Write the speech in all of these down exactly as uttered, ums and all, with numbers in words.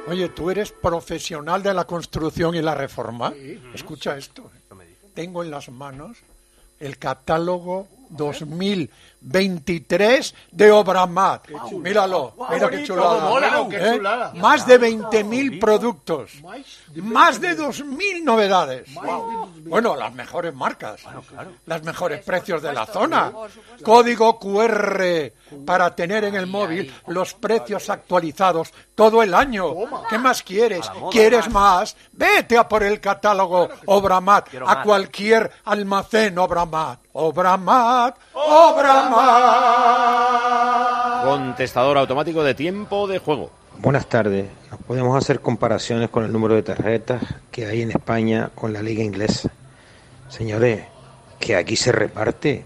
Oye, ¿tú eres profesional de la construcción y la reforma? Sí. Escucha esto. Tengo en las manos el catálogo dos mil veintitrés de Obramat. Wow, Míralo, wow, mira qué chulada. Mola, qué ¿Eh? chulada. Más de veinte mil productos. Más de dos mil novedades. Wow. Bueno, las mejores marcas. Bueno, claro. Los mejores precios de la zona. Código cu erre para tener en el móvil los precios actualizados todo el año. ¿Qué más quieres? ¿Quieres más? Vete a por el catálogo Obramat a cualquier almacén Obramat. Obramat, Obramat. Contestador automático de tiempo de juego. Buenas tardes. ¿Nos podemos hacer comparaciones con el número de tarjetas que hay en España con la liga inglesa? Señores, que aquí se reparte.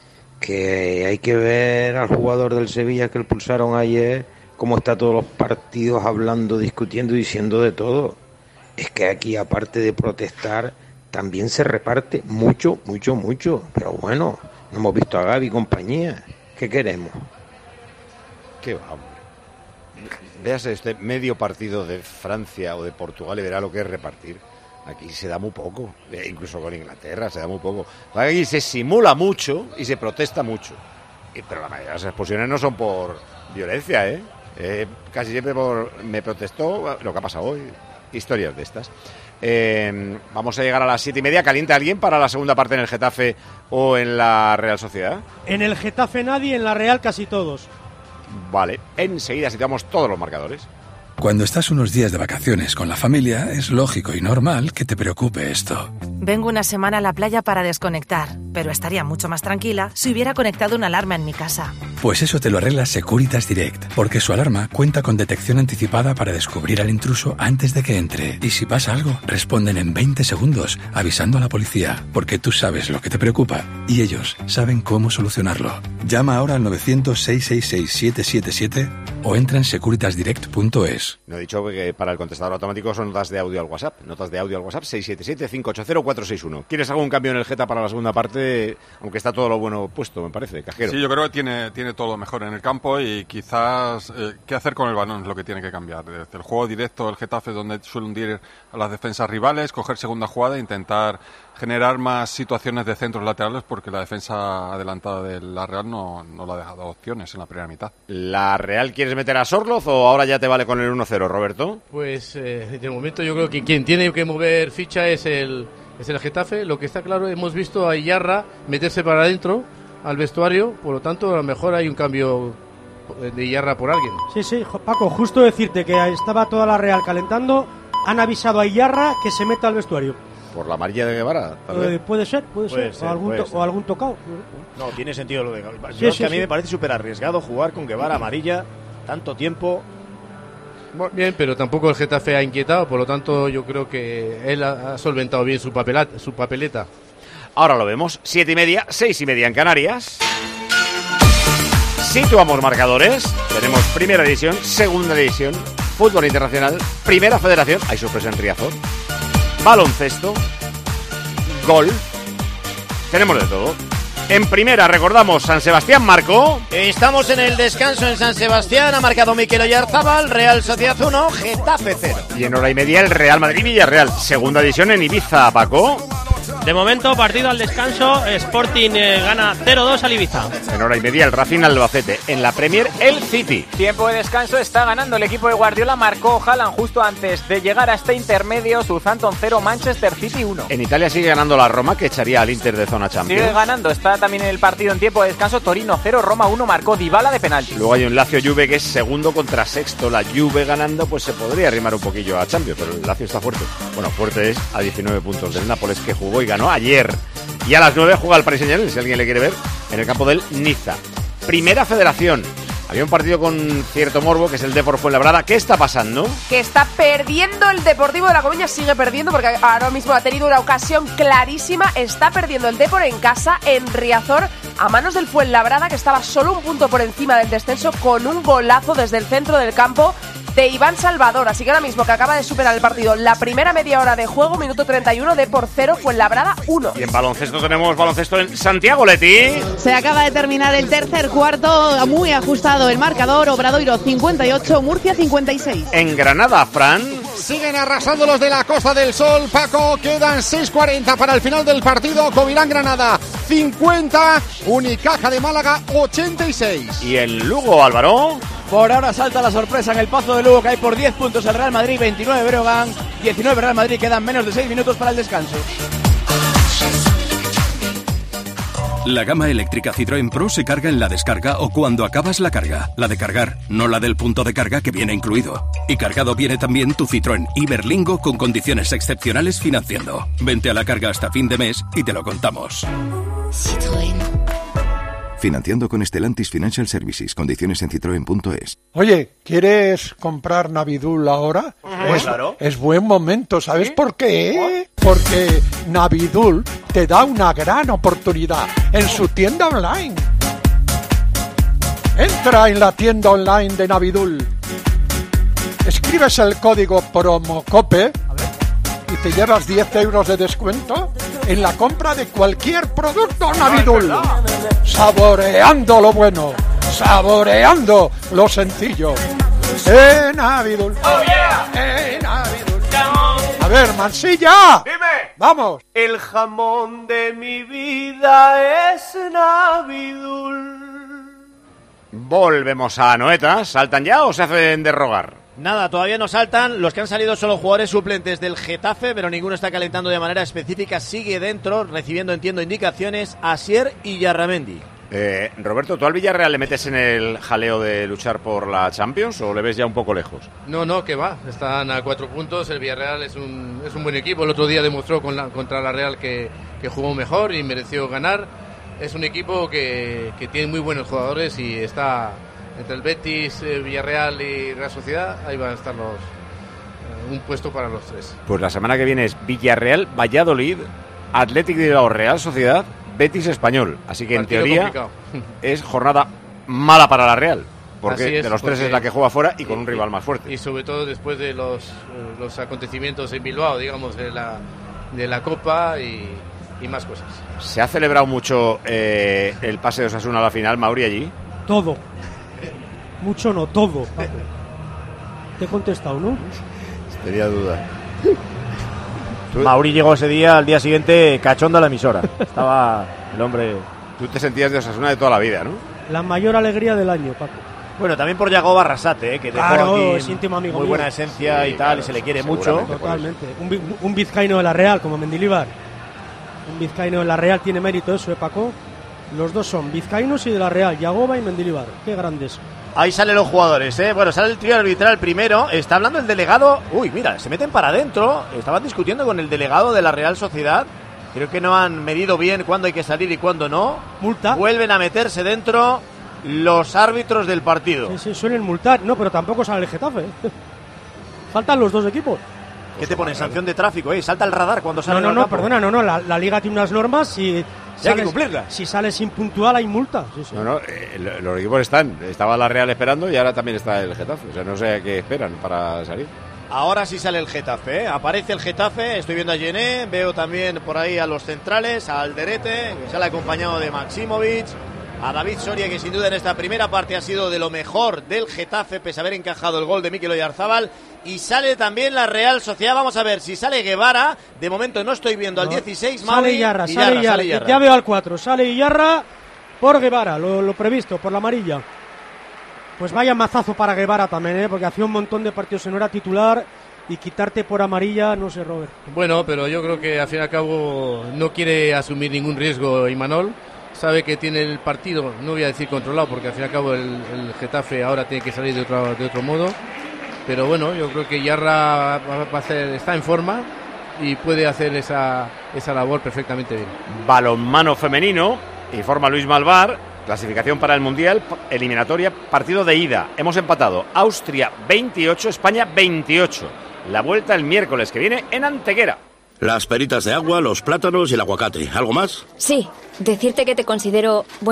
Que hay que ver al jugador del Sevilla que expulsaron ayer, cómo está todos los partidos hablando, discutiendo y diciendo de todo. Es que aquí, aparte de protestar, también se reparte mucho, mucho, mucho. Pero bueno, no hemos visto a Gavi y compañía. ¿Qué queremos? ¿Qué va, hombre? Véase este medio partido de Francia o de Portugal y verá lo que es repartir. Aquí se da muy poco, incluso con Inglaterra se da muy poco. Aquí se simula mucho y se protesta mucho. Pero la mayoría de las expulsiones no son por violencia, ¿eh? eh casi siempre por me protestó lo que ha pasado hoy. Historias de estas. Eh, vamos a llegar a las siete y media. ¿Calienta alguien para la segunda parte en el Getafe o en la Real Sociedad? En el Getafe nadie, en la Real casi todos. Vale, enseguida citamos todos los marcadores. Cuando estás unos días de vacaciones con la familia, es lógico y normal que te preocupe esto. Vengo una semana a la playa para desconectar, pero estaría mucho más tranquila si hubiera conectado una alarma en mi casa. Pues eso te lo arregla Securitas Direct, porque su alarma cuenta con detección anticipada para descubrir al intruso antes de que entre. Y si pasa algo, responden en veinte segundos, avisando a la policía, porque tú sabes lo que te preocupa y ellos saben cómo solucionarlo. Llama ahora al novecientos, seiscientos sesenta y seis, siete siete siete o entra en securitas direct punto es. No he dicho que para el contestador automático son notas de audio al WhatsApp. Notas de audio al WhatsApp seis siete siete, cinco ocho cero, cuatro seis uno. ¿Quieres algún cambio en el Geta para la segunda parte? Aunque está todo lo bueno puesto, me parece, Cajero. Sí, yo creo que tiene, tiene todo lo mejor en el campo y quizás eh, qué hacer con el balón es lo que tiene que cambiar. Desde el juego directo del Getafe, donde suele hundir a las defensas rivales, coger segunda jugada e intentar generar más situaciones de centros laterales, porque la defensa adelantada de la Real no, no le ha dejado opciones en la primera mitad. ¿La Real quieres meter a Sorloz o ahora ya te vale con el uno cero, Roberto? Pues eh, de momento yo creo que quien tiene que mover ficha es el, es el Getafe. Lo que está claro, hemos visto a Iyarra meterse para adentro al vestuario, por lo tanto a lo mejor hay un cambio de Iyarra por alguien. Sí, sí, Paco, justo decirte que estaba toda la Real calentando, han avisado a Iyarra que se meta al vestuario. ¿Por la amarilla de Guevara? Eh, puede ser, puede, puede ser, ser, o, algún puede to- ser. o algún tocado. No, tiene sentido lo de Guevara. Sí, Yo, sí, que a mí sí. me parece súper arriesgado jugar con Guevara amarilla tanto tiempo. Bien, pero tampoco el Getafe ha inquietado, por lo tanto yo creo que él ha, ha solventado bien su, papelata, su papeleta. Ahora lo vemos, siete y media, seis y media en Canarias. Situamos marcadores. Tenemos primera división, segunda división, fútbol internacional, primera federación. Hay sorpresa en Riazor. Baloncesto, golf. Tenemos de todo. En primera, recordamos, San Sebastián marcó. Estamos en el descanso en San Sebastián. Ha marcado Mikel Oyarzábal. Real Sociedad uno, Getafe cero. Y en hora y media el Real Madrid-Villarreal. Segunda división en Ibiza, Paco. De momento, partido al descanso. Sporting eh, gana cero dos al Ibiza. En hora y media el Racing Albacete. En la Premier, el City. Tiempo de descanso, está ganando el equipo de Guardiola. Marcó Haaland justo antes de llegar a este intermedio. Southampton cero, Manchester City uno. En Italia sigue ganando la Roma, que echaría al Inter de zona Champions. Sigue ganando, está también en el partido en tiempo de descanso. Torino cero, Roma uno, marcó Dybala de penalti. Luego hay un Lazio Juve que es segundo contra sexto. La Juve ganando pues se podría arrimar un poquillo a Champions, pero el Lazio está fuerte. Bueno, fuerte es a diecinueve puntos del Nápoles, que jugó y ganó ayer. Y a las nueve juega el Paris Saint-Germain, si alguien le quiere ver, en el campo del Niza. Primera Federación. Había un partido con cierto morbo, que es el Depor Fuenlabrada. ¿Qué está pasando? Que está perdiendo el Deportivo de La Coruña, sigue perdiendo porque ahora mismo ha tenido una ocasión clarísima. Está perdiendo el Depor en casa, en Riazor, a manos del Fuenlabrada, que estaba solo un punto por encima del descenso, con un golazo desde el centro del campo de Iván Salvador. Así que ahora mismo que acaba de superar el partido la primera media hora de juego, minuto treinta y uno, de por cero, Fuenlabrada uno. Y en baloncesto tenemos baloncesto en Santiago, Leti. Se acaba de terminar el tercer cuarto, muy ajustado el marcador, Obradoiro cincuenta y ocho, Murcia cincuenta y seis. En Granada, Fran. Siguen arrasando los de la Costa del Sol, Paco, quedan seis cuarenta para el final del partido. Covirán Granada cincuenta, Unicaja de Málaga ochenta y seis. ¿Y el Lugo, Álvaro? Por ahora salta la sorpresa en el Pazo de Lugo, que hay por diez puntos el Real Madrid, veintinueve Breogán, diecinueve Real Madrid, quedan menos de seis minutos para el descanso. La gama eléctrica Citroën Pro se carga en la descarga o cuando acabas la carga. La de cargar, no la del punto de carga que viene incluido. Y cargado viene también tu Citroën Iberlingo con condiciones excepcionales financiando. Vente a la carga hasta fin de mes y te lo contamos. Citroën. Financiando con Stellantis Financial Services. Condiciones en citroen punto es. Oye, ¿quieres comprar Navidul ahora? Uh-huh. Es, claro. es buen momento, ¿sabes ¿Sí? por qué? Porque Navidul te da una gran oportunidad en su tienda online. Entra en la tienda online de Navidul, escribes el código PROMOCOPE y te llevas diez euros de descuento en la compra de cualquier producto Navidul. Saboreando lo bueno, saboreando lo sencillo. En Navidul. Oh, yeah. En Navidul. A ver, Mansilla. Dime. Vamos. El jamón de mi vida es Navidul. Volvemos a Anoeta. ¿Saltan ya o se hacen de rogar? Nada, todavía no saltan. Los que han salido son los jugadores suplentes del Getafe, pero ninguno está calentando de manera específica. Sigue dentro, recibiendo, entiendo, indicaciones Asier y Yarramendi. Eh, Roberto, ¿tú al Villarreal le metes en el jaleo de luchar por la Champions o le ves ya un poco lejos? No, no, que va. Están a cuatro puntos. El Villarreal es un, es un buen equipo. El otro día demostró con la, contra la Real que, que jugó mejor y mereció ganar. Es un equipo que, que tiene muy buenos jugadores y está entre el Betis, eh, Villarreal y Real Sociedad. Ahí van a estar los, eh, un puesto para los tres. Pues la semana que viene es Villarreal, Valladolid, Athletic de Bilbao, Real Sociedad, Betis, Español. Así que Partido en teoría complicado. Es jornada mala para la Real. Porque es, de los tres porque, es la que juega fuera y con y, un rival más fuerte. Y sobre todo después de los, los acontecimientos en Bilbao, digamos, de la, de la Copa y, y más cosas. ¿Se ha celebrado mucho eh, el pase de Osasuna a la final, Mauri, allí? Todo. Mucho no, todo. Paco. Te he contestado, ¿no? Tenía duda. Mauri llegó ese día, al día siguiente, cachondo a la emisora. Estaba el hombre... Tú te sentías de Osasuna de toda la vida, ¿no? La mayor alegría del año, Paco. Bueno, también por Yago Barrasate, ¿eh? Que dejó claro, aquí es íntimo amigo muy mío. buena esencia sí, y tal, claro, y se le quiere mucho. Totalmente. Un, un vizcaíno de la Real, como Mendilibar. Un vizcaíno de la Real tiene mérito eso, ¿eh, Paco? Los dos son vizcaínos y de la Real, Yagoba y Mendilibar. Qué grandes. Ahí salen los jugadores, ¿eh? Bueno, sale el trío arbitral primero. Está hablando el delegado. Uy, mira, se meten para adentro. Estaban discutiendo con el delegado de la Real Sociedad. Creo que no han medido bien cuándo hay que salir y cuándo no. Multa. Vuelven a meterse dentro los árbitros del partido. Sí, sí, suelen multar. No, pero tampoco sale el Getafe. Faltan los dos equipos. ¿Qué te pone? Sanción de tráfico, ¿eh? Salta el radar cuando sale. No, no, no, perdona, no, no. La, la Liga tiene unas normas y... Sales, hay que cumplirlas. Si sales impuntual hay multa. Sí, sí. No, no, eh, los equipos están. Estaba la Real esperando y ahora también está el Getafe. O sea, no sé a qué esperan para salir. Ahora sí sale el Getafe, ¿eh? Aparece el Getafe. Estoy viendo a Gené, veo también por ahí a los centrales, a Alderete, que sale acompañado de Maximovic, a David Soria, que sin duda en esta primera parte ha sido de lo mejor del Getafe, pese a haber encajado el gol de Mikel Oyarzabal. Y sale también la Real Sociedad. Vamos a ver si sale Guevara. De momento no estoy viendo al no, dieciséis. Sale Mauri, Iyarra, Iyarra, sale Iyarra. sale Iyarra. Ya veo al cuatro. Sale Iyarra por Guevara, lo, lo previsto, por la amarilla. Pues vaya mazazo para Guevara también, ¿eh? Porque hacía un montón de partidos que no era titular. Y quitarte por amarilla, no sé, Robert. Bueno, pero yo creo que al fin y al cabo no quiere asumir ningún riesgo Imanol. Sabe que tiene el partido, no voy a decir controlado, porque al fin y al cabo el, el Getafe ahora tiene que salir de otro, de otro modo. Pero bueno, yo creo que Yarra va a hacer, está en forma y puede hacer esa, esa labor perfectamente bien. Balonmano femenino, informa Luis Malvar. Clasificación para el Mundial, eliminatoria, partido de ida. Hemos empatado Austria veintiocho, España veintiocho. La vuelta el miércoles que viene en Antequera. Las peritas de agua, los plátanos y el aguacate. ¿Algo más? Sí, decirte que te considero, bueno,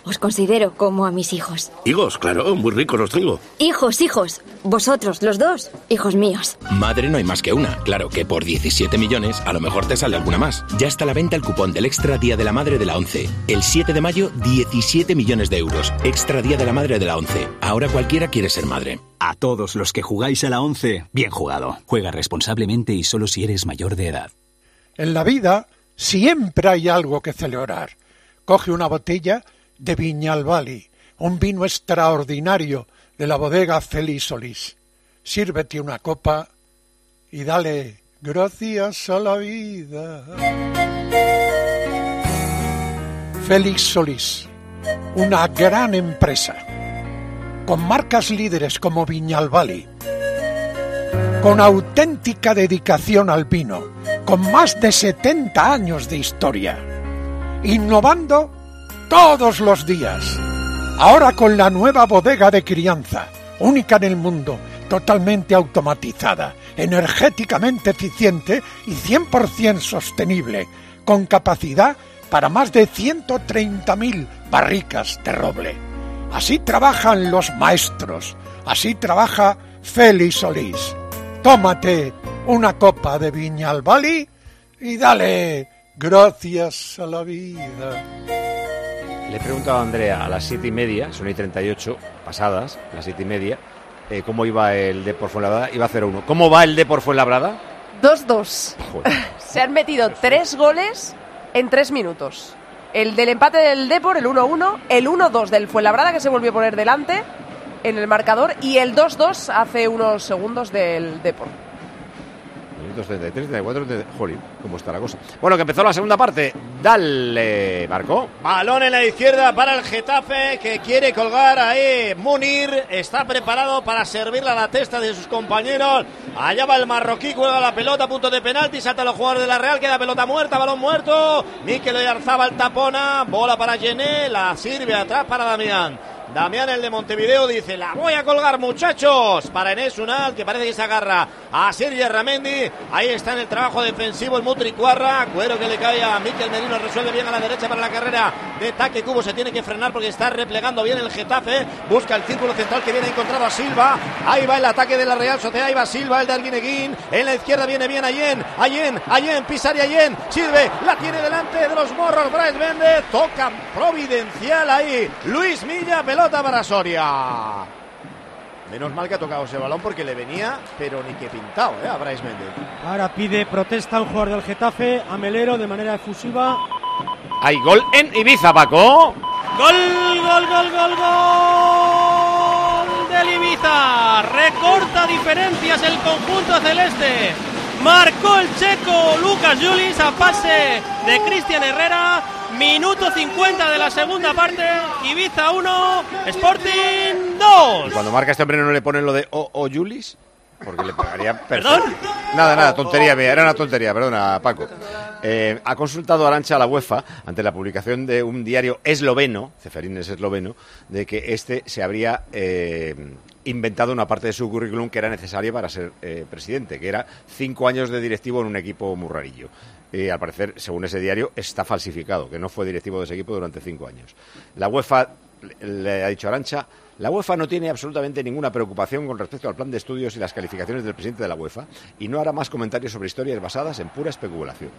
Os considero como a mis hijos. Higos, claro, muy ricos los tengo. Hijos, hijos. Vosotros, los dos, hijos míos. Madre no hay más que una. Claro que por diecisiete millones a lo mejor te sale alguna más. Ya está a la venta el cupón del Extra Día de la Madre de la ONCE. El siete de mayo, diecisiete millones de euros. Extra Día de la Madre de la ONCE. Ahora cualquiera quiere ser madre. A todos los que jugáis a la ONCE, bien jugado. Juega responsablemente y solo si eres mayor de edad. En la vida siempre hay algo que celebrar. Coge una botella de Viñalbali, un vino extraordinario de la bodega Félix Solís. Sírvete una copa y dale gracias a la vida. Félix Solís, una gran empresa, con marcas líderes como Viñalbali, con auténtica dedicación al vino, con más de setenta años de historia, innovando todos los días. Ahora con la nueva bodega de crianza, única en el mundo, totalmente automatizada, energéticamente eficiente y cien por ciento sostenible, con capacidad para más de ciento treinta mil barricas de roble. Así trabajan los maestros, así trabaja Félix Solís. Tómate una copa de Viñalbali y dale gracias a la vida. Le he preguntado a Andrea a las siete y media, son y treinta y ocho pasadas, las siete y media, eh, cómo iba el Depor Fuenlabrada. Iba cero uno. ¿Cómo va el Depor Fuenlabrada? dos dos. Se han metido tres goles en tres minutos. El del empate del Depor, el uno uno, el uno dos del Fuenlabrada, que se volvió a poner delante en el marcador, y el dos dos hace unos segundos del Depor. treinta y tres, treinta y cuatro, treinta... Jolín, cómo está la cosa. Bueno, que empezó la segunda parte. Dale, Marco. Balón en la izquierda para el Getafe, que quiere colgar ahí. Munir está preparado para servirla a la testa de sus compañeros. Allá va el marroquí, cuelga la pelota, punto de penalti, salta los jugadores de la Real, queda pelota muerta, balón muerto. Mikel Oyarzabal tapona, bola para Gené, la sirve atrás para Damián. Damián, el de Montevideo, dice: la voy a colgar, muchachos, para Enes Unal, que parece que se agarra a Sergi Ramendi. Ahí está en el trabajo defensivo el Mutricuarra. Cuero que le cae a Mikel Merino, resuelve bien a la derecha para la carrera de Taque Cubo. Se tiene que frenar porque está replegando bien el Getafe. Busca el círculo central que viene encontrado a Silva. Ahí va el ataque de la Real Sociedad. Ahí va Silva, el de Arguineguín. En la izquierda viene bien Allen. Allen, Allen, pisar y Allen. Sirve, la tiene delante de los morros. Brais Méndez. Toca providencial ahí Luis Milla. Pelota para Soria. Menos mal que ha tocado ese balón porque le venía, pero ni que pintado, ¿eh? A Brais Méndez. Ahora pide protesta a un jugador del Getafe, a Melero, de manera efusiva. Hay gol en Ibiza, Paco. Gol, gol, gol, gol, gol del Ibiza. Recorta diferencias el conjunto celeste. Marcó el checo Lucas Julis a pase de Cristian Herrera. Minuto cincuenta de la segunda parte. Ibiza uno, Sporting dos. Cuando marca este hombre no le ponen lo de O o Julis, porque le pagaría perfecto. Nada, nada, tontería mía, era una tontería, perdona, Paco. Eh, ha consultado Arantxa a la UEFA ante la publicación de un diario esloveno, Ceferín es esloveno, de que este se habría eh, inventado una parte de su currículum que era necesaria para ser eh, presidente, que era cinco años de directivo en un equipo muy rarillo. Y al parecer, según ese diario, está falsificado, que no fue directivo de ese equipo durante cinco años. La UEFA le ha dicho a Arantxa: la UEFA no tiene absolutamente ninguna preocupación con respecto al plan de estudios y las calificaciones del presidente de la UEFA y no hará más comentarios sobre historias basadas en pura especulación.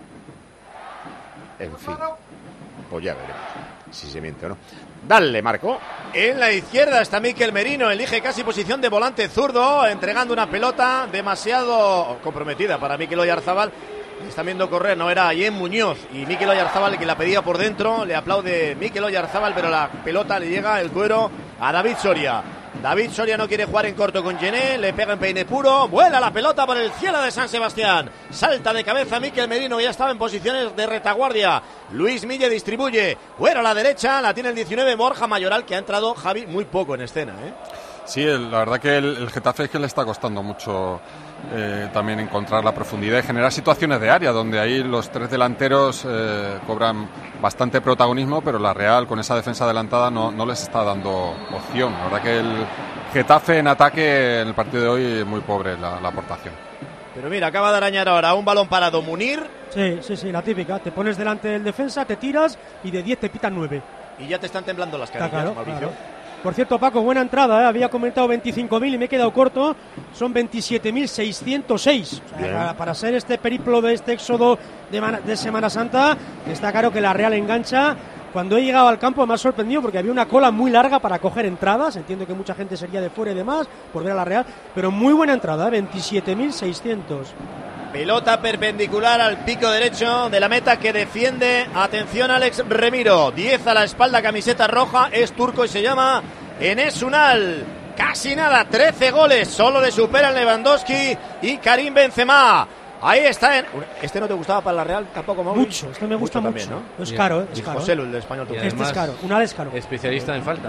En fin, pues ya veremos si se miente o no. Dale, Marco. En la izquierda está Mikel Merino, elige casi posición de volante zurdo, entregando una pelota demasiado comprometida para Mikel Oyarzabal. Están viendo correr, no era Allen Muñoz y Mikel Oyarzabal el que la pedía por dentro. Le aplaude Mikel Oyarzabal, pero la pelota le llega, el cuero, a David Soria. David Soria no quiere jugar en corto con Gené, le pega en peine puro, vuela la pelota por el cielo de San Sebastián. Salta de cabeza Mikel Merino, ya estaba en posiciones de retaguardia. Luis Milla distribuye, cuero a la derecha, la tiene el diecinueve, Borja Mayoral, que ha entrado, Javi, muy poco en escena, ¿eh? Sí, el, la verdad que el, el Getafe es que le está costando mucho eh, también encontrar la profundidad y generar situaciones de área, donde ahí los tres delanteros eh, cobran bastante protagonismo, pero la Real con esa defensa adelantada no, no les está dando opción. La verdad que el Getafe en ataque en el partido de hoy muy pobre la, la aportación. Pero mira, acaba de arañar ahora un balón para Munir. Sí, sí, sí, la típica. Te pones delante del defensa, te tiras y de diez te pitan nueve. y ya te están temblando las Está canillas, claro, Mauricio. claro. Por cierto, Paco, buena entrada, ¿eh? Había comentado veinticinco mil y me he quedado corto. Son veintisiete mil seiscientos seis. O sea, para, para ser este periplo de este éxodo de, de Semana Santa, está claro que la Real engancha. Cuando he llegado al campo me ha sorprendido porque había una cola muy larga para coger entradas. Entiendo que mucha gente sería de fuera y demás por ver a la Real, pero muy buena entrada, ¿eh? veintisiete mil seiscientos. Pelota perpendicular al pico derecho de la meta que defiende. Atención, Alex Remiro. diez a la espalda, camiseta roja. Es turco y se llama Enes Unal. Casi nada, trece goles. Solo le superan Lewandowski y Karim Benzema. Ahí está. En... ¿Este no te gustaba para la Real tampoco, Mauri? Mucho, este me gusta mucho. También, ¿no? Es caro, ¿eh? Es y caro. José, el de español. Este es caro, Unal es caro. Especialista en faltas.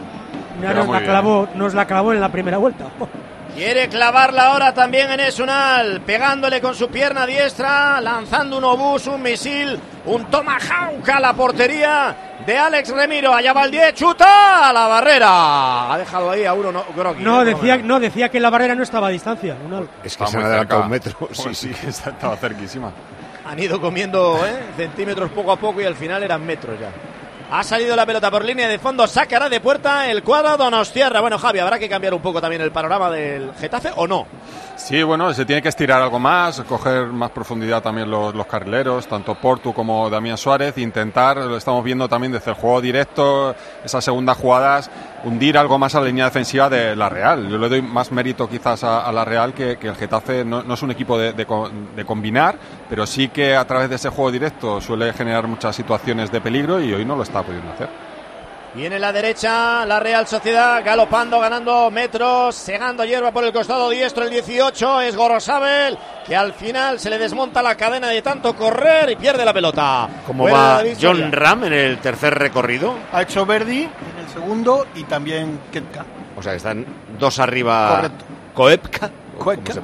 Ya nos la, clavó, nos la clavó en la primera vuelta. Quiere clavarla ahora también en Esunal, pegándole con su pierna diestra, lanzando un obús, un misil, un tomahawk a la portería de Alex Remiro. Allá va el diez, chuta a la barrera. Ha dejado ahí a uno no, Grogui. No, decía, no, decía que la barrera no estaba a distancia. Unal. Es que se han adelantado un metro. Sí, sí, sí, estaba cerquísima. Han ido comiendo ¿eh? centímetros poco a poco y al final eran metros ya. Ha salido la pelota por línea de fondo, sacará de puerta el cuadro donostiarra. Bueno, Javi, habrá que cambiar un poco también el panorama del Getafe, ¿o no? Sí, bueno, se tiene que estirar algo más, coger más profundidad también los, los carrileros, tanto Portu como Damián Suárez, intentar, lo estamos viendo también desde el juego directo, esas segundas jugadas, hundir algo más a la línea defensiva de la Real. Yo le doy más mérito quizás a, a la Real que, que el Getafe no, no es un equipo de, de, de combinar, pero sí que a través de ese juego directo suele generar muchas situaciones de peligro y hoy no lo está pudiendo hacer. Viene la derecha, la Real Sociedad galopando, ganando metros, segando hierba por el costado diestro, el dieciocho es Gorosabel, que al final se le desmonta la cadena de tanto correr y pierde la pelota. ¿Cómo va John Ram en el tercer recorrido? Ha hecho Verdi en el segundo y también Ketka. O sea que están dos arriba. Correcto. Koepka. Koepka.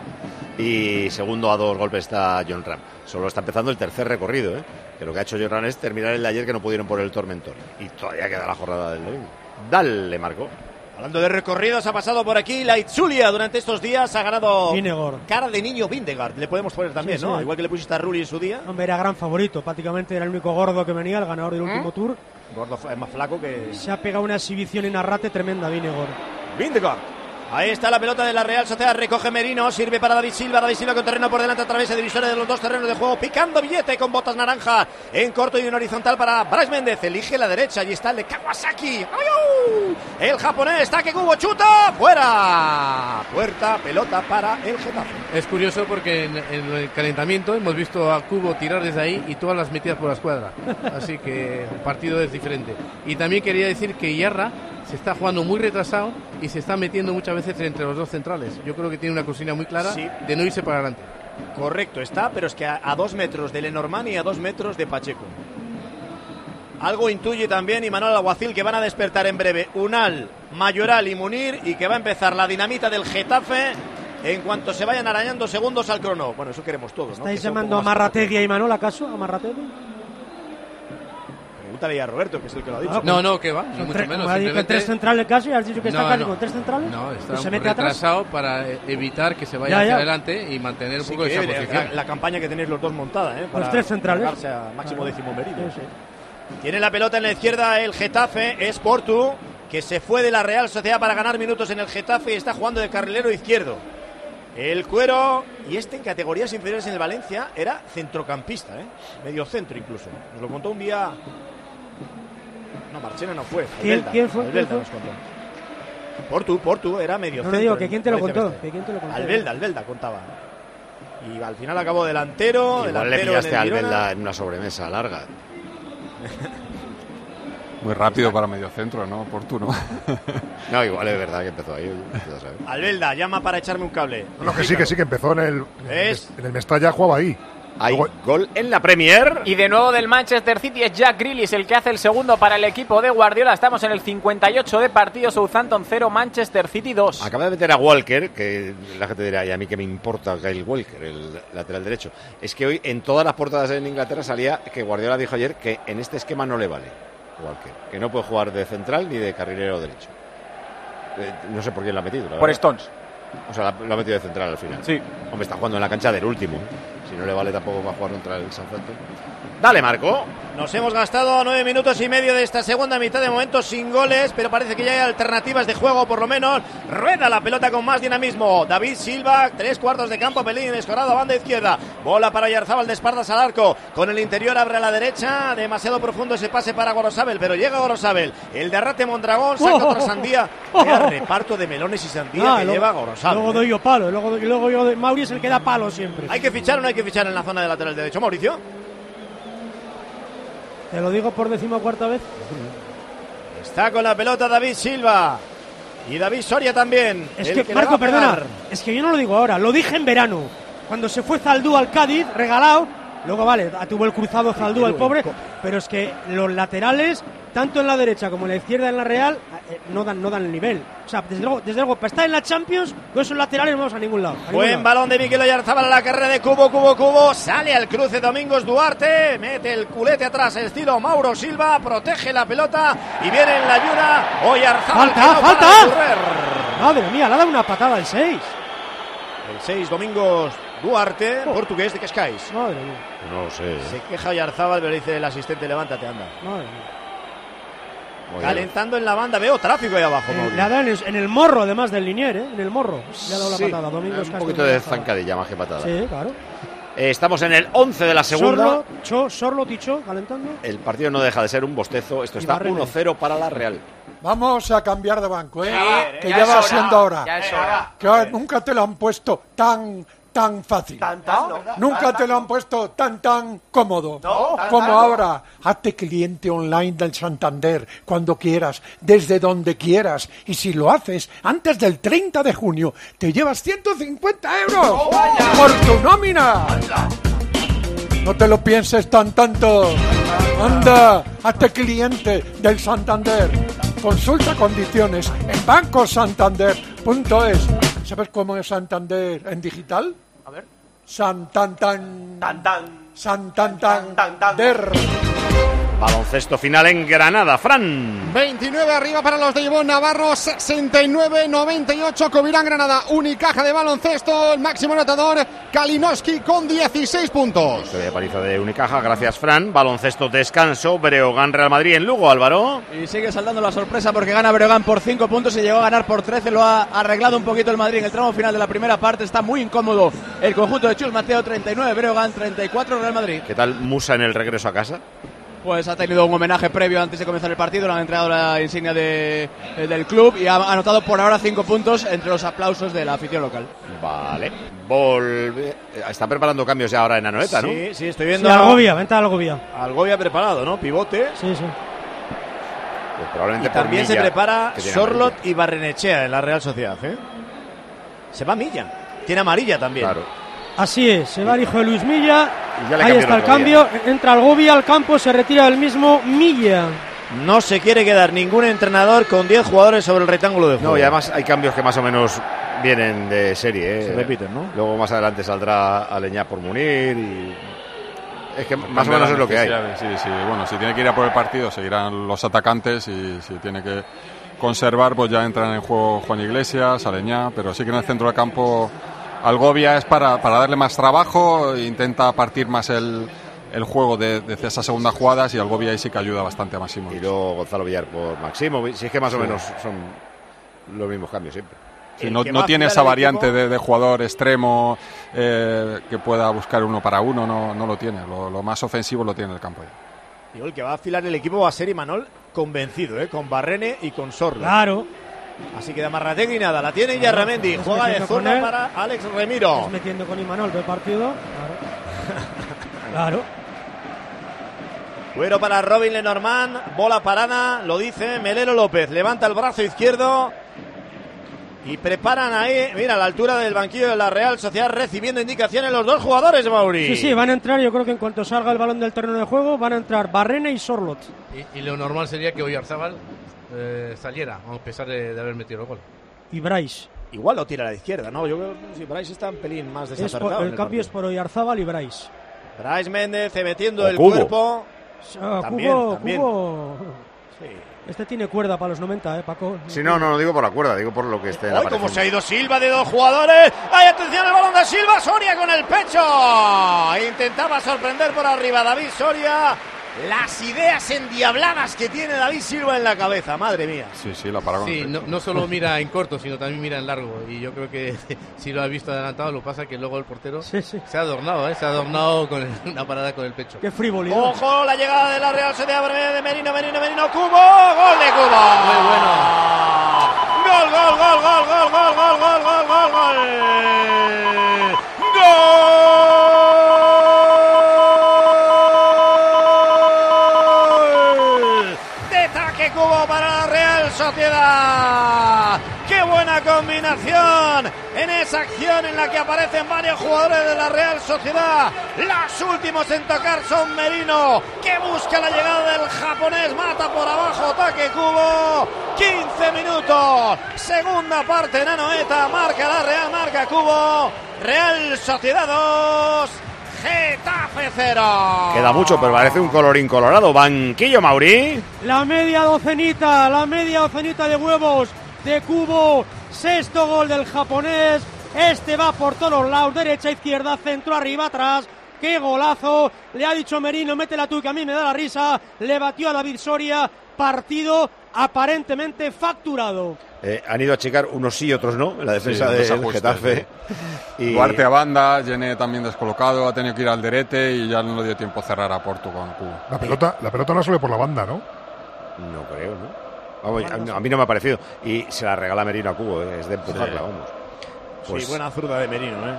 Y segundo a dos golpes está John Ram. Solo está empezando el tercer recorrido, ¿eh? Que lo que ha hecho John Ram es terminar el de ayer que no pudieron por el tormentón. Y todavía queda la jornada del domingo. Dale, Marco. Hablando de recorridos, ha pasado por aquí la Itzulia durante estos días, ha ganado Vinegard. Cara de niño Vingegaard, le podemos poner también, sí, ¿no? Sí. Igual que le pusiste a Rulli en su día. Hombre, era gran favorito, prácticamente era el único gordo que venía, el ganador del ¿Eh? último tour. Gordo es más flaco que... Se ha pegado una exhibición en Arrate tremenda, Vinegard. Vingegaard. Ahí está la pelota de la Real Sociedad, recoge Merino, sirve para David Silva, David Silva con terreno por delante a través de divisores de los dos terrenos de juego, picando billete con botas naranja, en corto y en horizontal para Bryce Méndez, elige la derecha, allí está el de Kawasaki, ¡ay! El japonés, Take Kubo, chuta, fuera, puerta, pelota para el Getafe. Es curioso porque en, en el calentamiento hemos visto a Kubo tirar desde ahí y todas las metidas por la escuadra, así que el partido es diferente. Y también quería decir que Iarra se está jugando muy retrasado y se está metiendo muchas veces entre los dos centrales. Yo creo que tiene una cocina muy clara sí. de no irse para adelante. Correcto, está, pero es que a, a dos metros de Lenormand y a dos metros de Pacheco. Algo intuye también Imanol Alguacil que van a despertar en breve Unal, Mayoral y Munir y que va a empezar la dinamita del Getafe en cuanto se vayan arañando segundos al crono. Bueno, eso queremos todos, ¿no? ¿Estáis llamando a Marrategui y Imanol acaso? ¿A Marrategui? Pregúntale a Roberto, que es el que lo ha dicho. Ah, no, no, que va, no, mucho tre- menos. Simplemente... ¿Con tres centrales casi? ¿Has dicho que está no, casi no. con tres centrales? No, está ¿Se mete retrasado atrás? para evitar que se vaya ya, hacia ya. adelante y mantener un sí, poco esa la, posición. La, la campaña que tenéis los dos montada, ¿eh? Para los tres centrales. cargarse a máximo décimo meridio. Sí, sí. Tiene la pelota en la izquierda el Getafe, es Portu, que se fue de la Real Sociedad para ganar minutos en el Getafe y está jugando de carrilero izquierdo. El Cuero, y este en categorías inferiores en el Valencia era centrocampista, ¿eh? Medio centro incluso. Nos lo contó un día... No, Marchena no fue. ¿Quién, Albelda, ¿quién fue? Albelda ¿Quién nos contó. Portu, Portu, era medio no centro. No digo que quién te lo Valencia contó. Este. Que quién te lo contó. Albelda, Albelda contaba. Y al final acabó delantero. Igual delantero le pillaste a en el Albelda Girona. en una sobremesa larga. Muy rápido para medio centro, ¿no? Oportuno. No, igual es verdad que empezó ahí. Albelda, llama para echarme un cable. No, que sí, que sí, que empezó en el, ¿Es? en el Mestalla, jugaba ahí. Hay Luego, gol en la Premier. Y de nuevo del Manchester City es Jack Grealish el que hace el segundo para el equipo de Guardiola. Estamos en el cincuenta y ocho de partido. Southampton cero, Manchester City dos. Acaba de meter a Walker, que la gente dirá, y a mí que me importa Kyle Walker, el lateral derecho. Es que hoy en todas las portadas en Inglaterra salía que Guardiola dijo ayer que en este esquema no le vale Walker, que no puede jugar de central ni de carrilero derecho. Eh, no sé por quién lo ha metido. La por verdad. Stones. O sea, lo ha metido de central al final. Sí. Hombre, está jugando en la cancha del último. Si no le vale tampoco va a jugar contra el Southampton. Dale, Marco. Nos hemos gastado nueve minutos y medio de esta segunda mitad, de momento sin goles, pero parece que ya hay alternativas de juego, por lo menos. Rueda la pelota con más dinamismo. David Silva, tres cuartos de campo, pelín escorado a banda izquierda. Bola para Oyarzabal de espaldas al arco. Con el interior abre a la derecha. Demasiado profundo ese pase para Gorosabel, pero llega Gorosabel. El de Arrate Mondragón saca Oh, otra oh, sandía. oh, oh. Vaya reparto de melones y sandía Ah, que luego, lleva Gorosabel. luego doy yo palo, luego, doy- luego yo de Mauri es el que da palo siempre. ¿Hay que fichar o no hay que fichar en la zona de lateral derecho, Mauricio? Te lo digo por decimocuarta vez. Está con la pelota David Silva. Y David Soria también. Es el que, le Marco, va a pegar. perdona, es que yo no lo digo ahora, lo dije en verano, cuando se fue Zaldú al Cádiz, regalado, luego vale, tuvo el cruzado Zaldú, el pobre, pero es que los laterales, tanto en la derecha como en la izquierda en la Real, eh, no dan no dan el nivel. O sea, desde luego, desde luego para estar en la Champions, con esos laterales no vamos a ningún lado. a ningún Buen lado. balón de Mikel Oyarzabal a la carrera de Cubo, Cubo, Cubo. Sale al cruce Domingos Duarte. Mete el culete atrás, estilo Mauro Silva. Protege la pelota. Y viene en la ayuda Oyarzabal. ¡Falta, que no para falta! de correr. Madre mía, le ha dado una patada el seis. El seis, Domingos Duarte, portugués de Cascais. Madre mía. No lo sé. Se queja Oyarzabal, pero dice el asistente, levántate, anda. Madre mía. Calentando en la banda. Veo tráfico ahí abajo, Eh, Mauri. le ha dado en el, en el morro, además del Linier, ¿eh? En el morro. Le ha dado Sí, la patada. Domingos un Castro poquito de Oyarzabal. zancadilla más que patada. Sí, claro. Eh, estamos en el once de la segunda. Sorlo, Cho, Sorlo, Ticho, calentando. El partido no deja de ser un bostezo. Esto está Barrene. uno cero para la Real. Vamos a cambiar de banco, ¿eh? Sí, que ya ya, es va hora, siendo hora. ya es hora. Que nunca te lo han puesto tan tan fácil. Nunca te lo han puesto tan tan cómodo como ahora. Hazte cliente online del Santander cuando quieras, desde donde quieras. Y si lo haces antes del treinta de junio, te llevas ciento cincuenta euros por tu nómina. No te lo pienses tan tanto. Anda, hazte cliente del Santander. Consulta condiciones en banco santander punto es. ¿Sabes cómo es Santander en digital? A ver. Santantan. Tan, tan. Santantander. Baloncesto final en Granada, Fran. veintinueve arriba para los de Ivonne Navarro, sesenta y nueve noventa y ocho Covirán Granada, Unicaja de baloncesto, el máximo anotador Kalinowski con dieciséis puntos. Victoria de paliza de Unicaja, gracias Fran. Baloncesto descanso, Breogán Real Madrid en Lugo, Álvaro. Y sigue saltando la sorpresa porque gana Breogán por cinco puntos y llegó a ganar por trece. Lo ha arreglado un poquito el Madrid en el tramo final de la primera parte. Está muy incómodo el conjunto de Chus Mateo, treinta y nueve Breogán, treinta y cuatro Real Madrid. ¿Qué tal Musa en el regreso a casa? Pues ha tenido un homenaje previo antes de comenzar el partido, le han entregado la insignia de, eh, del club y ha anotado por ahora cinco puntos entre los aplausos de la afición local. Vale. Volve... Está preparando cambios ya ahora en Anoeta, ¿no? Sí, sí, estoy viendo. Sí, Algovia, venta a Algovia. Algovia preparado, ¿no? Pivote. Sí, sí. Pues probablemente Y por también se Milla, prepara que tiene Sorlot amarilla. y Barrenechea en la Real Sociedad, ¿eh? Se va Milla. Tiene amarilla también. Claro. Así es, se va el hijo de Luis Milla. Y ya le Ahí cambió está el otro cambio. Entra Algovia al campo, se retira el mismo Milla. No se quiere quedar ningún entrenador con diez jugadores sobre el rectángulo de juego. No, y además hay cambios que más o menos vienen de serie, ¿eh? Se repiten, ¿no? Luego más adelante saldrá Aleñá por Munir y... Es que más o Cambia menos las es lo que hay. necesidades, Sí, sí. Bueno, si tiene que ir a por el partido, seguirán los atacantes y si tiene que conservar, pues ya entran en juego Juan Iglesias, Aleñá, pero sí que en el centro del campo Algovia es para, para darle más trabajo, intenta partir más el, el juego de, de esas segundas jugadas y Algovia ahí sí que ayuda bastante a Máximo. Y luego Gonzalo Villar por Maximovic. Si es que más o Sí. menos son los mismos cambios siempre. Sí, no no tiene esa variante de, de jugador extremo eh, que pueda buscar uno para uno, no, no lo tiene. Lo, lo más ofensivo lo tiene en el campo. Ya. Digo, el que va a afilar el equipo va a ser Imanol convencido, ¿eh? Con Barrene y con Sorlo. Claro. Así que de Amarrategui nada, la tiene Yarramendi. Estás Juega de metiendo con zona él. para Alex Remiro. Estás metiendo con Imanol de partido. Claro. Claro. Cuero para Robin Lenormand, bola parada, lo dice Melero López, levanta el brazo izquierdo y preparan ahí, mira, a la altura del banquillo de la Real Sociedad recibiendo indicaciones los dos jugadores, Mauri. Sí, sí, van a entrar, yo creo que en cuanto salga el balón del terreno de juego, van a entrar Barrene y Sorlot. Y, y lo normal sería que Oyarzabal eh, saliera, a pesar de, de haber metido el gol. Y Bryce. Igual lo tira a la izquierda, ¿no? Yo creo que si Bryce está un pelín más Es desacertado. por- en el el cambio es partido. por Oyarzábal y Bryce. Bryce Méndez eh, metiendo O el Cubo. cuerpo. Ah, También, Cubo, también. Cubo. Este tiene cuerda para los noventa, ¿eh, Paco? Sí, no, no, no digo por la cuerda, digo por lo que esté en la ¡Ay, pared. cómo se ha ido Silva de dos jugadores! ¡Ay, atención, el balón de Silva! ¡Soria con el pecho! Intentaba sorprender por arriba David Soria. Las ideas endiabladas que tiene David Silva en la cabeza, madre mía. Sí, sí, la paró con Sí, el no, pecho. no solo mira en corto, sino también mira en largo. Y yo creo que si lo has visto adelantado, lo que pasa es que luego el portero sí, sí. se ha adornado, ¿eh? Se ha adornado con el, una parada con el pecho. Qué frivolidad. Ojo, la llegada de la Real Sociedad de Merino, Merino, Merino, Cubo, gol de Cubo. Muy bueno. Gol, gol, gol, gol, gol, gol, gol, gol, gol, gol, gol. Gol de Taque Cubo para la Real Sociedad. ¡Qué buena combinación! En esa acción en la que aparecen varios jugadores de la Real Sociedad. Los últimos en tocar son Merino, que busca la llegada del japonés. Mata por abajo, Taque Cubo. quince minutos. Segunda parte en Anoeta. Marca la Real, marca Cubo. Real Sociedad dos. Getafe cero. Queda mucho, pero parece un colorín colorado. Banquillo, Mauri. La media docenita, la media docenita de huevos de Cubo. Sexto gol del japonés. Este va por todos los lados, derecha, izquierda, centro, arriba, atrás. ¡Qué golazo! Le ha dicho Merino, métela tú que a mí me da la risa. Le batió a David Soria. Partido aparentemente facturado. Eh, han ido a checar unos sí y otros no en la defensa Sí, del desajustes, Getafe. sí. Y... Duarte a banda, Gené también descolocado, ha tenido que ir al derete y ya no le dio tiempo a cerrar a Porto con Cubo. La pelota, la pelota no sale por la banda, ¿no? No creo, ¿no? Vamos, a, a mí no me ha parecido. Y se la regala Merino a Cubo, eh, es de empujarla, Sí. vamos. Pues Sí, buena zurda de Merino, ¿eh?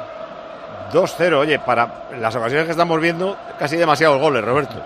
dos cero, oye, para las ocasiones que estamos viendo, casi demasiados goles, Roberto.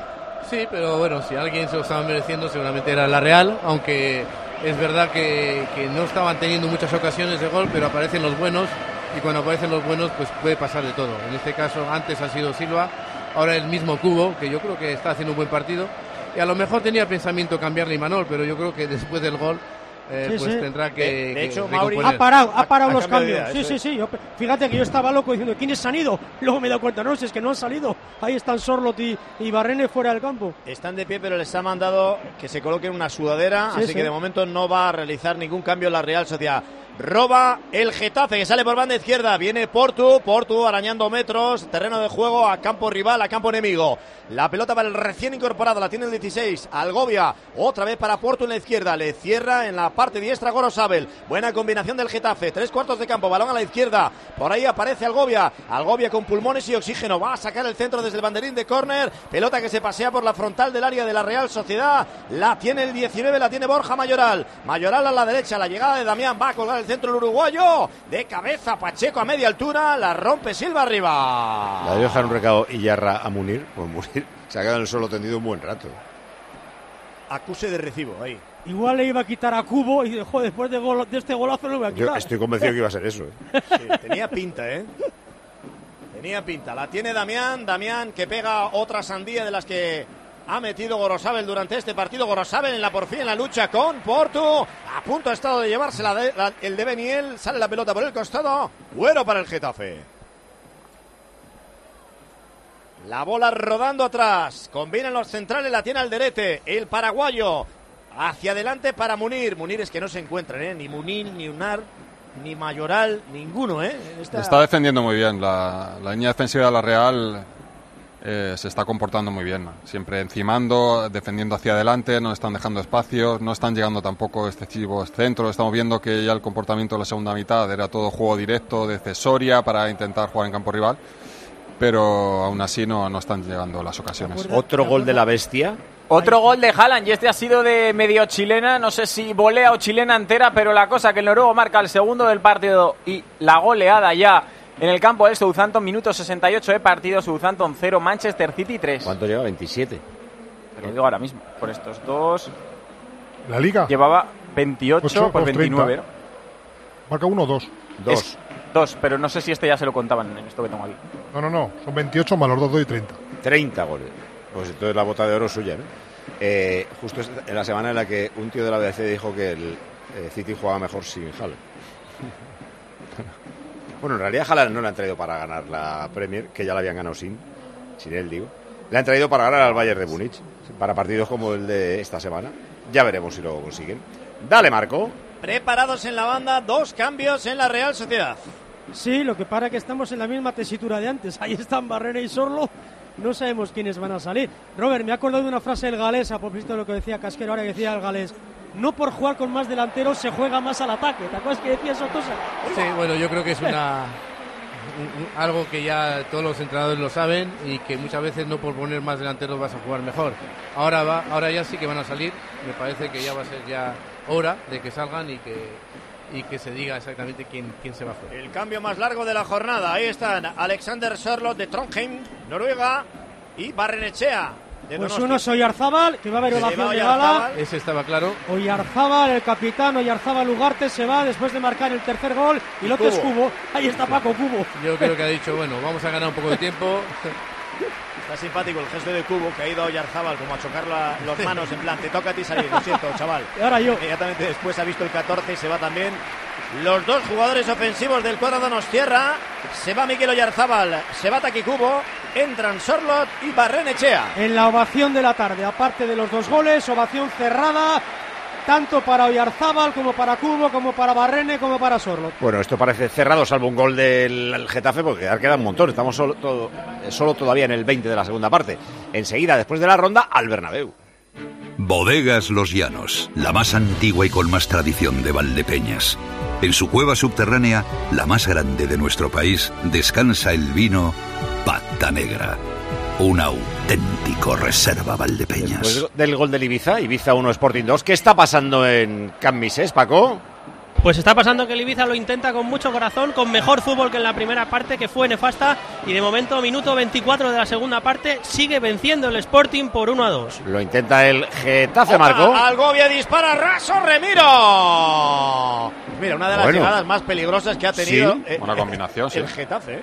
Sí, pero bueno, si alguien se lo estaba mereciendo, seguramente era la Real, aunque es verdad que, que no estaban teniendo muchas ocasiones de gol, pero aparecen los buenos, y cuando aparecen los buenos, pues puede pasar de todo. En este caso, antes ha sido Silva, ahora el mismo Cubo, que yo creo que está haciendo un buen partido, y a lo mejor tenía pensamiento cambiarle Imanol, pero yo creo que después del gol eh, Sí, pues sí. tendrá que, De- de que hecho, Mauri- recomponer. Ha parado, ha parado Ha- ha los cambiado de cambios. idea, Sí, sí, eso sí. Yo, fíjate que yo estaba loco diciendo, ¿quiénes han ido? Luego me he dado cuenta, no, si es que no han salido. Ahí están Sorlot y, y Barrene fuera del campo. Están de pie, pero les ha mandado que se coloquen una sudadera, Sí, así sí. que de momento no va a realizar ningún cambio en la Real Sociedad. Roba el Getafe, que sale por banda izquierda. Viene Portu, Portu arañando metros. Terreno de juego a campo rival, a campo enemigo. La pelota para el recién incorporado, la tiene el dieciséis. Algovia, otra vez para Portu en la izquierda. Le cierra en la parte diestra Gorosabel. Buena combinación del Getafe. Tres cuartos de campo, balón a la izquierda. Por ahí aparece Algovia. Algovia con pulmones y oxígeno. Va a sacar el centro desde el banderín de córner. Pelota que se pasea por la frontal del área de la Real Sociedad. La tiene el diecinueve, la tiene Borja Mayoral. Mayoral a la derecha, la llegada de Damián. Va a colgar el centro el uruguayo. De cabeza Pacheco a media altura. La rompe Silva arriba. La dejo dejar un recado Iyarra a Munir. Pues Munir se ha quedado en el suelo tendido un buen rato. Acuse de recibo ahí. Igual le iba a quitar a Cubo y dijo, después de, gol- de este golazo lo voy a quitar. Yo estoy convencido que iba a ser eso. ¿eh? Sí, tenía pinta, ¿eh? Tenía pinta. La tiene Damián. Damián que pega otra sandía de las que ha metido Gorosabel durante este partido. Gorosabel en la porfía, en la lucha con Portu. A punto ha estado de llevarse la de- la- el de Beniel. Sale la pelota por el costado. Bueno para el Getafe. La bola rodando atrás. Combinan los centrales, la tiene Alderete. El paraguayo. Hacia adelante para Munir. Munir es que no se encuentran, ¿eh? Ni Munir, ni Unar, ni Mayoral, ninguno, ¿eh? Esta- Está defendiendo muy bien. La, la línea defensiva de la Real eh, se está comportando muy bien. Siempre encimando, defendiendo hacia adelante, no están dejando espacios, no están llegando tampoco excesivos centros. Estamos viendo que ya el comportamiento de la segunda mitad era todo juego directo de Cesoria para intentar jugar en campo rival. Pero aún así no, no están llegando las ocasiones. Otro gol de la bestia. Otro gol de Haaland y este ha sido de medio chilena, no sé si volea o chilena entera, pero la cosa que el noruego marca el segundo del partido y la goleada ya en el campo del Southampton, minuto sesenta y ocho de partido, Southampton cero, Manchester City tres. ¿Cuánto lleva? veintisiete. Te lo digo ahora mismo, por estos dos. ¿La Liga? Llevaba veintiocho, Ocho, pues dos, veintinueve, treinta. Marca uno o dos. Dos. Es dos, pero no sé si este ya se lo contaban en esto que tengo aquí. No, no, no. Son veintiocho más los dos, doy treinta. treinta goles. Pues entonces la bota de oro es suya, ¿no? Eh, justo en la semana en la que un tío de la B B C dijo que el eh, City jugaba mejor sin Haaland. Bueno, en realidad Haaland no le han traído para ganar la Premier, que ya la habían ganado sin, sin él, digo. Le han traído para ganar al Bayern de Múnich, para partidos como el de esta semana. Ya veremos si lo consiguen. Dale, Marco. Preparados en la banda, dos cambios en la Real Sociedad. Sí, lo que para que estamos en la misma tesitura de antes. Ahí están Barrera y Sorlo. No sabemos quiénes van a salir. Robert, me he acordado de una frase del galés, a propósito de lo que decía Casquero, ahora que decía el galés. No por jugar con más delanteros se juega más al ataque. ¿Te acuerdas que decía esa cosa? Sí, bueno, yo creo que es una algo que ya todos los entrenadores lo saben y que muchas veces no por poner más delanteros vas a jugar mejor. Ahora va, ahora ya sí que van a salir. Me parece que ya va a ser ya hora de que salgan y que y que se diga exactamente quién, quién se va a jugar. El cambio más largo de la jornada. Ahí están Alexander Sørloth de Trondheim, Noruega, y Barrenechea de Pues Donosti. uno es Oyarzábal, que va a haber ovación de gala. Ese estaba claro. Oyarzábal, el capitán Oyarzábal Ugarte, se va después de marcar el tercer gol. Y el otro es Cubo. Ahí está Paco Cubo. Yo creo que ha dicho, bueno, vamos a ganar un poco de tiempo. Está simpático el gesto de Cubo, que ha ido a Oyarzábal como a chocar la, las manos, en plan, te toca a ti salir, lo siento, chaval. Y ahora yo. Inmediatamente después ha visto el catorce y se va también. Los dos jugadores ofensivos del cuadro donostiarra. Se va Mikel Oyarzábal, se va Taki Cubo, entran Sørloth y Barrenechea. En la ovación de la tarde, aparte de los dos goles, ovación cerrada, tanto para Oyarzábal como para Cubo, como para Barrene, como para Sørloth. Bueno, esto parece cerrado, salvo un gol del Getafe, porque ha quedado un montón. Estamos solo, todo, solo todavía en el veinte de la segunda parte. Enseguida, después de la ronda, al Bernabéu. Bodegas Los Llanos, la más antigua y con más tradición de Valdepeñas. En su cueva subterránea, la más grande de nuestro país, descansa el vino Pata Negra. Un auténtico reserva Valdepeñas. Después del gol del Ibiza, Ibiza uno, Sporting dos. ¿Qué está pasando en Can Misés, Paco? Pues está pasando que el Ibiza lo intenta con mucho corazón, con mejor fútbol que en la primera parte, que fue nefasta, y de momento, minuto veinticuatro de la segunda parte, sigue venciendo el Sporting por uno a dos. Lo intenta el Getafe, Marco. Algovia dispara, Raso Remiro. Mira, una de las Bueno. llegadas más peligrosas que ha tenido Sí, eh, buena combinación, el sí. Getafe.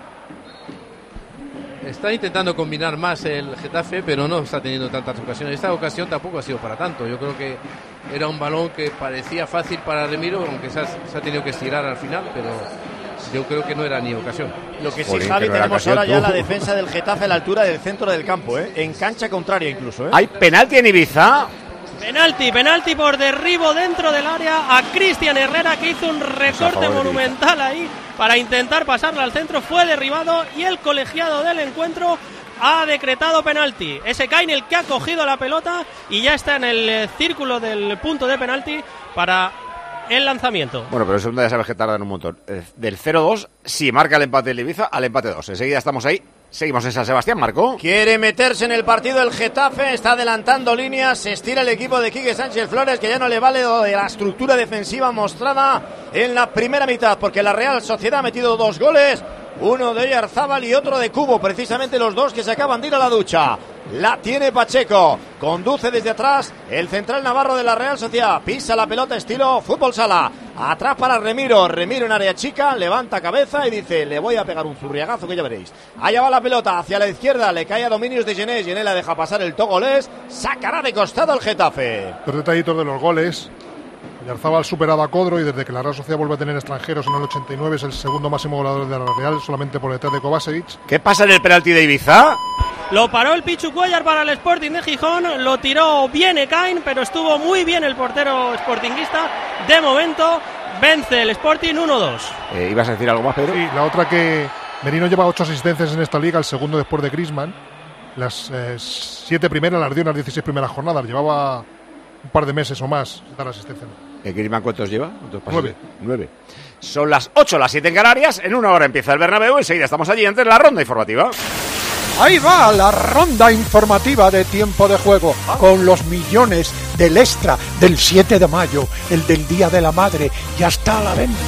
Está intentando combinar más el Getafe, pero no está teniendo tantas ocasiones. Esta ocasión tampoco ha sido para tanto. Yo creo que era un balón que parecía fácil para Remiro, aunque se ha, se ha tenido que estirar al final, pero yo creo que no era ni ocasión. Lo que sí, Javi, tenemos ahora ya la defensa del Getafe a la altura del centro del campo, ¿eh? En cancha contraria incluso, ¿eh? Hay penalti en Ibiza. Penalti, penalti por derribo dentro del área a Cristian Herrera, que hizo un recorte monumental ahí para intentar pasarla al centro. Fue derribado y el colegiado del encuentro ha decretado penalti. Ese Kain, el que ha cogido la pelota y ya está en el eh, círculo del punto de penalti para el lanzamiento. Bueno, pero segunda ya sabes que tardan un montón. Eh, Del cero dos, si marca el empate el Ibiza, al empate dos. Enseguida estamos ahí. Seguimos en San Sebastián, Marco. Quiere meterse en el partido el Getafe, está adelantando líneas, se estira el equipo de Quique Sánchez Flores, que ya no le vale de la estructura defensiva mostrada en la primera mitad, porque la Real Sociedad ha metido dos goles, uno de Oyarzábal y otro de Cubo, precisamente los dos que se acaban de ir a la ducha. La tiene Pacheco, conduce desde atrás el central navarro de la Real Sociedad, pisa la pelota estilo fútbol sala, atrás para Remiro, Remiro en área chica, levanta cabeza y dice, le voy a pegar un zurriagazo que ya veréis. Allá va la pelota hacia la izquierda, le cae a dominios de Gené, Gené la deja pasar el togolés, sacará de costado el Getafe. Los detallitos de los goles. Oyarzábal superaba a Codro y desde que la Real Sociedad vuelve a tener extranjeros en el ochenta y nueve es el segundo máximo goleador de la Real, solamente por detrás de Kovacevic. ¿Qué pasa en el penalti de Ibiza? Lo paró el Pichu Cuellar para el Sporting de Gijón, lo tiró bien Ekain, pero estuvo muy bien el portero sportinguista. De momento vence el Sporting uno dos. Eh, ¿Ibas a decir algo más, Pedro? Sí, la otra que Merino lleva ocho asistencias en esta liga, el segundo después de Griezmann. Las eh, siete primeras las dio en las dieciséis primeras jornadas, llevaba un par de meses o más dar asistencia. ¿El Griezmann cuántos lleva? ¿Cuántos pases? Nueve. Nueve. Son las ocho, las siete en Canarias. En una hora empieza el Bernabéu. Enseguida estamos allí antes de la ronda informativa. Ahí va la ronda informativa de tiempo de juego, con los millones del extra del siete de mayo, el del Día de la Madre, ya está a la venta.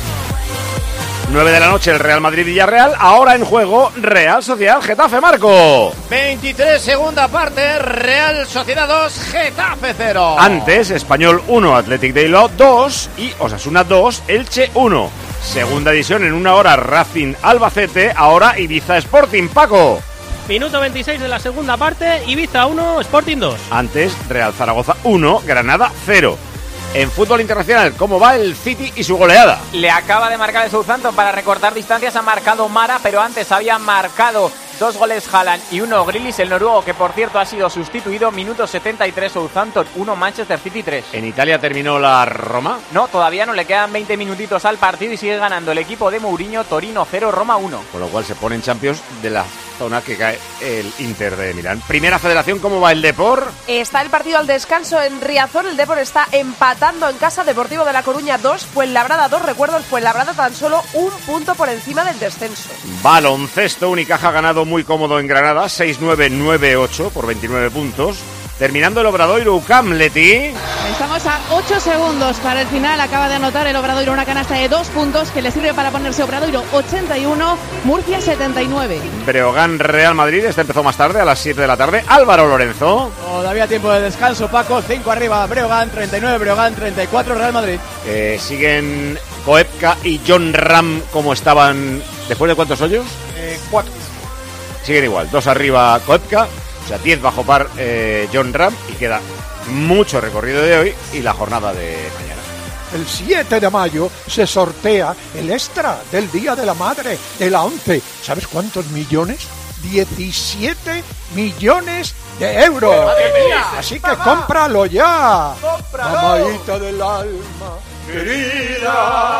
nueve de la noche el Real Madrid-Villarreal. Ahora en juego Real Sociedad Getafe, Marco. veintitrés, segunda parte, Real Sociedad dos, Getafe cero. Antes, Español uno, Athletic de Bilbao dos y Osasuna dos, Elche uno. Segunda edición en una hora, Racing Albacete. Ahora Ibiza Sporting, Paco. Minuto veintiséis de la segunda parte, Ibiza uno, Sporting dos. Antes, Real Zaragoza uno, Granada cero. En fútbol internacional, ¿cómo va el City y su goleada? Le acaba de marcar el Southampton para recortar distancias, ha marcado Mara, pero antes había marcado dos goles Haaland y uno Grealish, el noruego, que por cierto ha sido sustituido. Minuto setenta y tres, Southampton uno, Manchester City tres. ¿En Italia terminó la Roma? No, todavía no, le quedan veinte minutitos al partido y sigue ganando el equipo de Mourinho. Torino cero, Roma uno. Con lo cual se pone en Champions de la zona que cae el Inter de Milán. Primera Federación, ¿cómo va el Depor? Está el partido al descanso en Riazor. El Depor está empatando en casa. Deportivo de La Coruña dos, Fuenlabrada dos. Recuerdo, el Fuenlabrada tan solo un punto por encima del descenso. Baloncesto, Unicaja ha ganado muy cómodo en Granada, seis nueve, nueve ocho por veintinueve puntos. Terminando el Obradoiro U C A M, Leti. Estamos a ocho segundos para el final. Acaba de anotar el Obradoiro una canasta de dos puntos que le sirve para ponerse Obradoiro ochenta y uno, Murcia setenta y nueve. Breogán Real Madrid, este empezó más tarde, a las siete de la tarde. Álvaro Lorenzo. Todavía tiempo de descanso, Paco. cinco arriba, Breogán treinta y nueve, Breogán treinta y cuatro, Real Madrid. Eh, siguen Koepka y John Ram como estaban después de cuántos hoyos. Eh, cuatro. Siguen igual, dos arriba Koepka. O sea, diez bajo par eh, John Ram, y queda mucho recorrido de hoy y la jornada de mañana. El siete de mayo se sortea el extra del Día de la Madre de la ONCE. ¿Sabes cuántos millones? diecisiete millones de euros. Así que cómpralo ya. ¡Cómpralo! Mamadita del alma querida.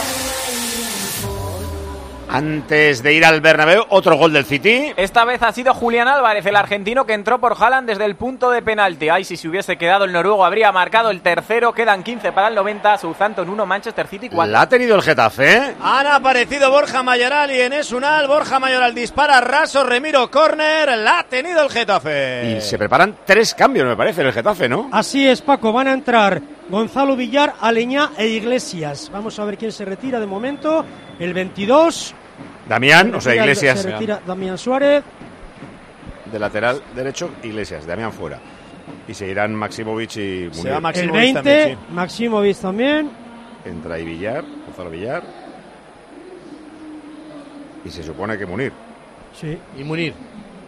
Antes de ir al Bernabéu, otro gol del City. Esta vez ha sido Julián Álvarez, el argentino, que entró por Haaland desde el punto de penalti. Ay, si se hubiese quedado el noruego habría marcado el tercero. Quedan quince para el noventa. Southampton uno, Manchester City cuatro. La ha tenido el Getafe, ¿eh? Han aparecido Borja Mayoral y Enes Unal. Borja Mayoral dispara raso, Remiro córner. La ha tenido el Getafe. Y se preparan tres cambios, me parece, en el Getafe, ¿no? Así es, Paco. Van a entrar Gonzalo Villar, Aleñá e Iglesias. Vamos a ver quién se retira de momento. El veintidós. Damián, o sea, Iglesias. Se retira Damián Suárez. De lateral derecho, Iglesias. Damián fuera. Y seguirán Maximovic y Munir. El veinte, también, sí. Maximovic también. Entra ahí Villar, Gonzalo Villar. Y se supone que Munir. Sí. Y Munir.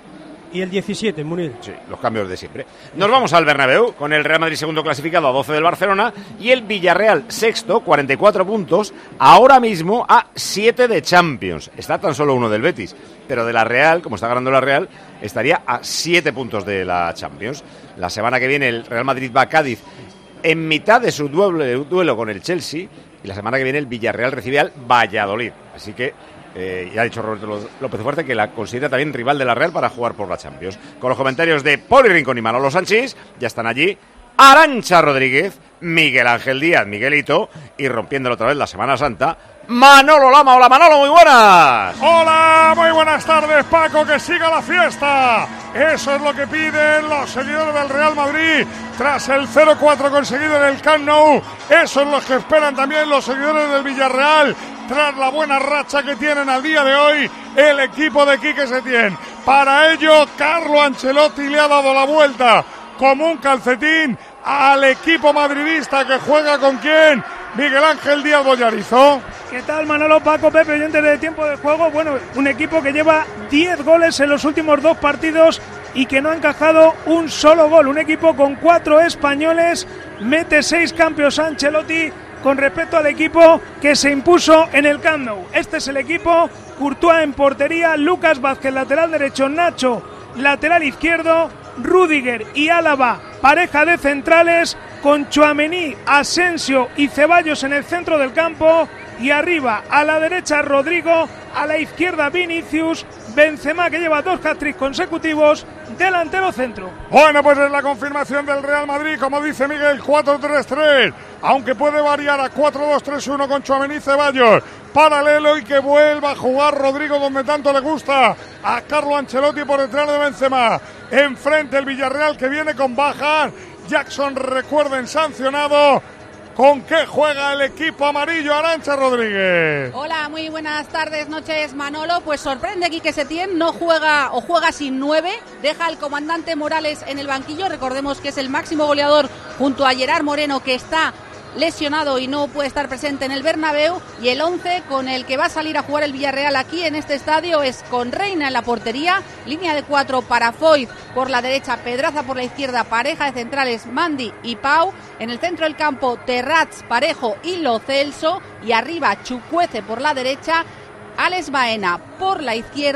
Y el diecisiete, Munir. Sí, los cambios de siempre. Nos vamos al Bernabéu con el Real Madrid segundo clasificado a doce del Barcelona y el Villarreal sexto, cuarenta y cuatro puntos, ahora mismo a siete de Champions. Está tan solo uno del Betis, pero de la Real, como está ganando la Real, estaría a siete puntos de la Champions. La semana que viene el Real Madrid va a Cádiz en mitad de su duelo, duelo con el Chelsea, y la semana que viene el Villarreal recibe al Valladolid. Así que Eh, ya ha dicho Roberto López Fuerte que la considera también rival de la Real para jugar por la Champions. Con los comentarios de Poli Rincón y Manolo Sánchez, ya están allí Arantxa Rodríguez, Miguel Ángel Díaz, Miguelito, y rompiéndolo otra vez la Semana Santa, Manolo Lama. Hola Manolo, muy buenas. Hola, muy buenas tardes, Paco, que siga la fiesta. Eso es lo que piden los seguidores del Real Madrid tras el cero cuatro conseguido en el Camp Nou. Eso es lo que esperan también los seguidores del Villarreal tras la buena racha que tienen al día de hoy el equipo de Quique Setién. Para ello, Carlo Ancelotti le ha dado la vuelta como un calcetín al equipo madridista, que juega con quién, Miguel Ángel Díaz Bollarizo. ¿Qué tal, Manolo, Paco, Pepe, oyentes de Tiempo de Juego? Bueno, un equipo que lleva diez goles en los últimos dos partidos y que no ha encajado un solo gol. Un equipo con cuatro españoles, mete seis cambios Ancelotti con respecto al equipo que se impuso en el Camp Nou. Este es el equipo: Courtois en portería, Lucas Vázquez lateral derecho, Nacho lateral izquierdo, Rüdiger y Álava pareja de centrales, con Tchouaméni, Asensio y Ceballos en el centro del campo, y arriba a la derecha Rodrigo, a la izquierda Vinicius, Benzema, que lleva dos hat-tricks consecutivos, delantero centro. Bueno, pues es la confirmación del Real Madrid, como dice Miguel, cuatro tres tres, aunque puede variar a cuatro dos tres uno con Tchouaméni, Ceballos paralelo, y que vuelva a jugar Rodrigo donde tanto le gusta a Carlo Ancelotti por detrás de Benzema. Enfrente el Villarreal, que viene con bajas. Jackson, recuerden, sancionado. ¿Con qué juega el equipo amarillo, Arantxa Rodríguez? Hola, muy buenas tardes, noches, Manolo. Pues sorprende Quique Setién, no juega o juega sin nueve, deja al comandante Morales en el banquillo. Recordemos que es el máximo goleador junto a Gerard Moreno, que está lesionado y no puede estar presente en el Bernabéu, y el once con el que va a salir a jugar el Villarreal aquí en este estadio es con Reina en la portería, línea de cuatro para Foyth por la derecha, Pedraza por la izquierda, pareja de centrales Mandi y Pau, en el centro del campo Terrats, Parejo y Lo Celso, y arriba Chukwueze por la derecha, Alex Baena por la izquierda,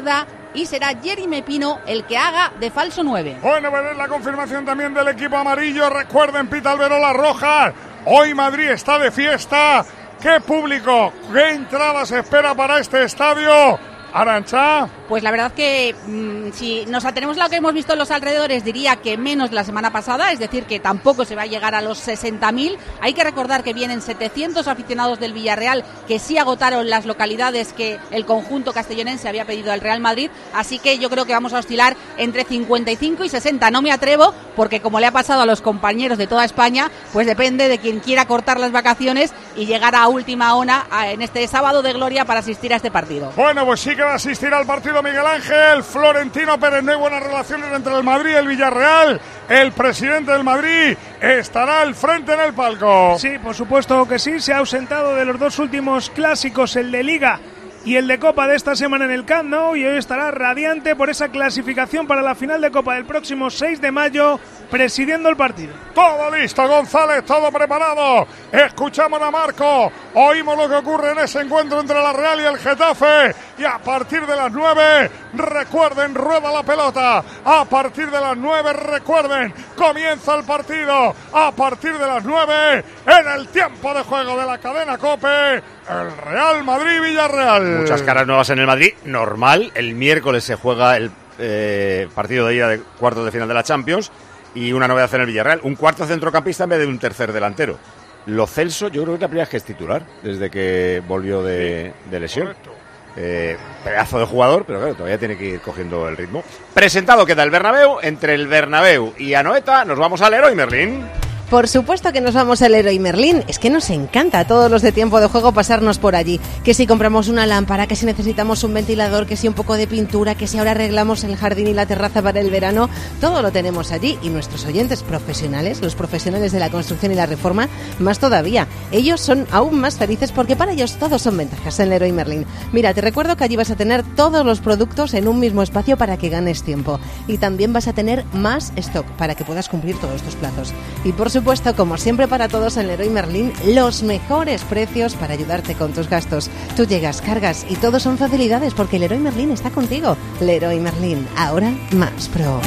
y será Jeremy Pino el que haga de falso nueve. Bueno, pues es la confirmación también del equipo amarillo. Recuerden, pita Alberola Rojas. Hoy Madrid está de fiesta. ¿Qué público, qué entrada se espera para este estadio? Arantxa. Pues la verdad que mmm, si nos atenemos a lo que hemos visto en los alrededores, diría que menos la semana pasada, es decir, que tampoco se va a llegar a los sesenta mil. Hay que recordar que vienen setecientos aficionados del Villarreal, que sí agotaron las localidades que el conjunto castellonense había pedido al Real Madrid, así que yo creo que vamos a oscilar entre cincuenta y cinco y sesenta. No me atrevo, porque como le ha pasado a los compañeros de toda España, pues depende de quien quiera cortar las vacaciones y llegar a última hora en este sábado de gloria para asistir a este partido. Bueno, pues sí que va a asistir al partido Miguel Ángel. Florentino Pérez, no hay buenas relaciones entre el Madrid y el Villarreal. El presidente del Madrid estará al frente en el palco. Sí, por supuesto que sí. Se ha ausentado de los dos últimos clásicos, el de Liga y el de Copa de esta semana en el Camp Nou, y hoy estará radiante por esa clasificación para la final de Copa del próximo seis de mayo, presidiendo el partido. Todo listo, González, todo preparado. Escuchamos a Marco, oímos lo que ocurre en ese encuentro entre la Real y el Getafe, y a partir de las nueve, recuerden, rueda la pelota. A partir de las nueve, recuerden, comienza el partido. A partir de las nueve, en el tiempo de juego de la cadena COPE, el Real Madrid-Villarreal. Muchas caras nuevas en el Madrid, normal. El miércoles se juega el eh, partido de ida de cuartos de final de la Champions, y una novedad en el Villarreal, un cuarto centrocampista en vez de un tercer delantero. Lo Celso, yo creo que es la primera vez que es titular desde que volvió de, de lesión. Eh, pedazo de jugador, pero claro, todavía tiene que ir cogiendo el ritmo. Presentado queda el Bernabéu. Entre el Bernabéu y Anoeta nos vamos al Leroy Merlín. Por supuesto que nos vamos al Leroy Merlín. Es que nos encanta a todos los de Tiempo de Juego pasarnos por allí. Que si compramos una lámpara, que si necesitamos un ventilador, que si un poco de pintura, que si ahora arreglamos el jardín y la terraza para el verano, todo lo tenemos allí. Y nuestros oyentes profesionales, los profesionales de la construcción y la reforma, más todavía. Ellos son aún más felices porque para ellos todos son ventajas en Leroy Merlín. Mira, te recuerdo que allí vas a tener todos los productos en un mismo espacio para que ganes tiempo. Y también vas a tener más stock para que puedas cumplir todos tus plazos. Y por supuesto, Por supuesto, como siempre para todos en Leroy Merlín, los mejores precios para ayudarte con tus gastos. Tú llegas, cargas y todo son facilidades porque Leroy Merlín está contigo. Leroy Merlín, ahora más pro.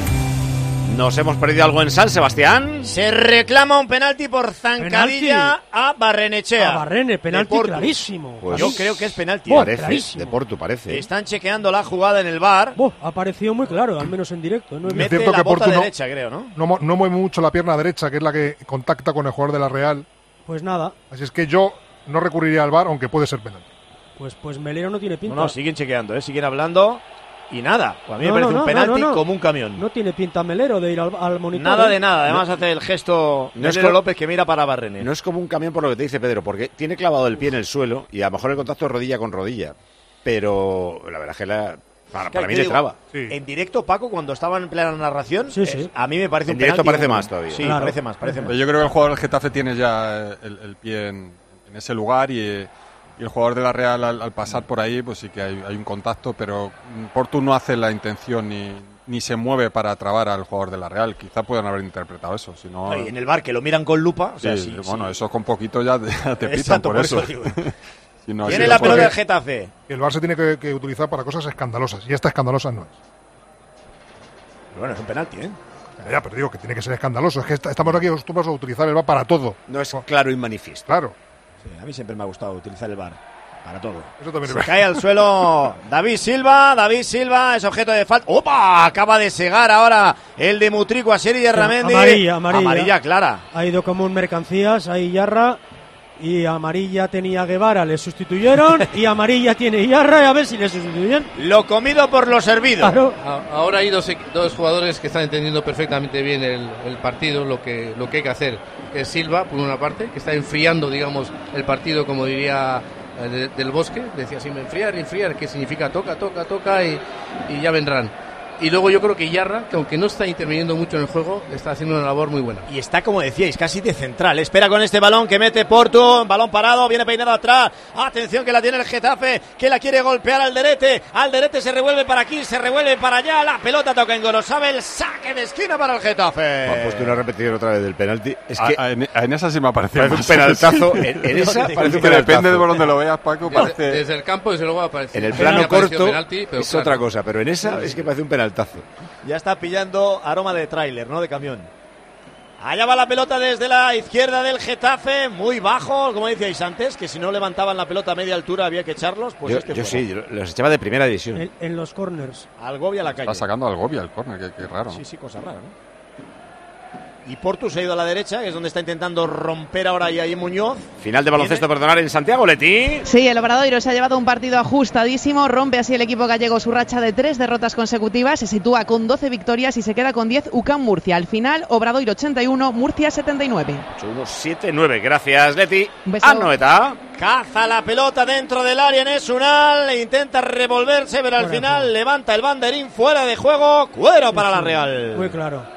¿Nos hemos perdido algo en San Sebastián? Se reclama un penalti por zancadilla ¿Penalti? a Barrenechea. A Barrene, penalti clarísimo. Pues yo creo que es penalti. Oh, ¿eh? parece, de Portu parece. Están chequeando la jugada en el V A R. Oh, ha parecido muy claro, al menos en directo. No Mete es cierto la que bota Portu derecha, creo, ¿no? No, no mueve mucho la pierna derecha, que es la que contacta con el jugador de la Real. Pues nada. Así es que yo no recurriría al V A R, aunque puede ser penalti. Pues, pues Melero no tiene pinta. No, no, siguen chequeando, ¿eh? Siguen hablando. Y nada, a mí no, me parece no, un penalti no, no, no. como un camión. No tiene pinta Melero de ir al, al monitor. Nada ¿eh? de nada, además no. Hace el gesto No es Melero como- López que mira para Barrene. No es como un camión por lo que te dice Pedro, porque tiene clavado el pie en el suelo y a lo mejor el contacto es rodilla con rodilla. Pero la verdad es que la, para, Claro, para mí te le digo, traba. En directo, Paco, cuando estaba en plena narración, Sí, sí. es- a mí me parece En un directo penalti parece como- más todavía. Sí, Claro. parece más, parece más. Pero yo creo que el jugador del Getafe tiene ya el, el pie en, en ese lugar y, eh, y el jugador de la Real al, al pasar por ahí, pues sí que hay, hay un contacto, pero Portu no hace la intención ni, ni se mueve para trabar al jugador de la Real. Quizá puedan haber interpretado eso. Si no, Y en el bar que lo miran con lupa, o sea, sí, sí, bueno, sí. eso con poquito ya te, ya te pitan Exacto, por, por eso. eso digo. Si no, Tiene si la no, pelota porque- del Getafe. El V A R se tiene que, que utilizar para cosas escandalosas, y esta escandalosa no es. Pero bueno, es un penalti, ¿eh? Ya, pero digo que tiene que ser escandaloso. Es que est- estamos aquí acostumbrados a utilizar el V A R para todo. No es claro y manifiesto. Claro. Sí, a mí siempre me ha gustado utilizar el V A R para todo. Eso también Se es cae al suelo David Silva, David Silva es objeto de falta. ¡Opa! Acaba de segar ahora el de Mutrico a Seri Ramendi. Amarilla, amarilla. Amarilla clara. Ha ido como un mercancías, ahí Yarra. Y amarilla tenía Guevara, le sustituyeron. Y amarilla tiene Yarra, y a ver si le sustituyen. Lo comido por lo servido. Claro. A- Ahora hay dos, equ- dos jugadores que están entendiendo perfectamente bien el, el partido, lo que, lo que hay que hacer. Que es Silva, por una parte, que está enfriando, digamos, el partido, como diría eh, de- del Bosque. Decía así, enfriar, enfriar, que significa toca, toca, toca y, y ya vendrán. Y luego yo creo que Yarra, que aunque no está interviniendo mucho en el juego, está haciendo una labor muy buena. Y está, como decíais, casi de central. Espera con este balón que mete Portu. Balón parado, viene peinado atrás. Atención que la tiene el Getafe, que la quiere golpear Alderete. Alderete se revuelve para aquí, se revuelve para allá. La pelota toca en Gorosabel. Saque de esquina para el Getafe. Ha puesto una repetición otra vez del penalti. Es que a, a, en, en esa sí me ha parecido parece un penaltazo. En, en esa parece un penaltazo. Depende de por donde lo veas, Paco. Desde, parece... desde el campo, desde luego, aparece. En el plano corto penalti, pero es claro. otra cosa, pero en esa es que parece un penaltazo. Ya está pillando aroma de tráiler, ¿no? De camión. Allá va la pelota desde la izquierda del Getafe, muy bajo, como decíais antes, que si no levantaban la pelota a media altura había que echarlos. Pues yo este yo fuera. sí, yo los echaba de primera división. En, en los corners. Algovia la calle. Está sacando a Algovia el córner, qué, qué raro. Sí, sí, cosa rara, ¿no? Y Portu se ha ido a la derecha, que es donde está intentando romper ahora y ahí Muñoz. Final de baloncesto, perdonar, en Santiago, Leti. Sí, el Obradoiro se ha llevado un partido ajustadísimo, rompe así el equipo gallego su racha de tres derrotas consecutivas, se sitúa con doce victorias y se queda con diez U C A M Murcia. Al final, Obradoiro ochenta y uno, Murcia setenta y nueve. ocho uno siete nueve, gracias, Leti. Un beso. Anoeta. Caza la pelota dentro del área en Esunal, intenta revolverse, pero al Fuera, final fuera. levanta el banderín fuera de juego, cuero para la Real. Muy claro.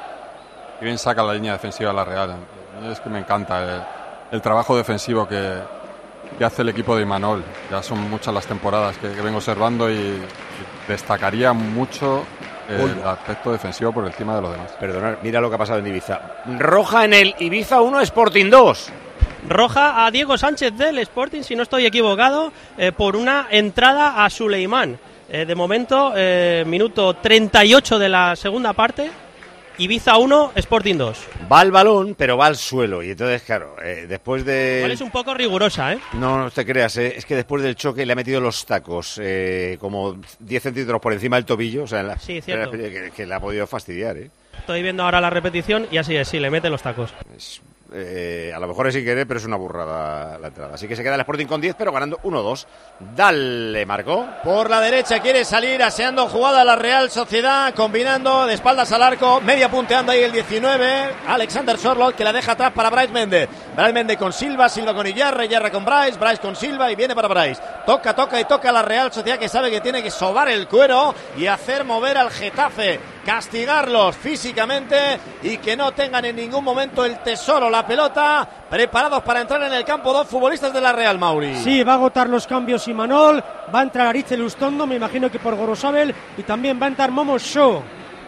Y bien saca la línea defensiva la Real. Es que me encanta el, el trabajo defensivo que, que hace el equipo de Imanol. Ya son muchas las temporadas que, que vengo observando y, y destacaría mucho el Uy. aspecto defensivo por encima de los demás. Perdonad, mira lo que ha pasado en Ibiza. Roja en el Ibiza uno, Sporting dos. Roja a Diego Sánchez del Sporting, si no estoy equivocado, eh, por una entrada a Suleimán. Eh, de momento, eh, minuto treinta y ocho de la segunda parte. Ibiza uno, Sporting dos. Va al balón, pero va al suelo. Y entonces, claro, eh, después de... Igual es un poco rigurosa, ¿eh? No, no te creas, eh, es que después del choque le ha metido los tacos eh, como diez centímetros por encima del tobillo. O sea, en la, sí, cierto. Que, que le ha podido fastidiar, ¿eh? Estoy viendo ahora la repetición y así es, sí, le mete los tacos. Es, eh, a lo mejor es sin querer, pero es una burrada la entrada. Así que se queda el Sporting con diez, pero ganando uno dos. Dale, Marco. Por la derecha quiere salir aseando jugada la Real Sociedad, combinando de espaldas al arco, media punteando ahí el diecinueve, Alexander Sorloth, que la deja atrás para Bryce Méndez. Bryce Méndez con Silva, Silva con Iyarra, Iyarra con Bryce, Bryce con Silva y viene para Bryce. Toca, toca y toca la Real Sociedad, que sabe que tiene que sobar el cuero y hacer mover al Getafe, castigarlos físicamente y que no tengan en ningún momento el tesoro, la pelota, preparados para entrar en el campo dos futbolistas de la Real, Mauri. Sí, va a agotar los cambios Imanol, va a entrar Aritz Lustondo, me imagino que por Gorosabel, y también va a entrar Momo Show.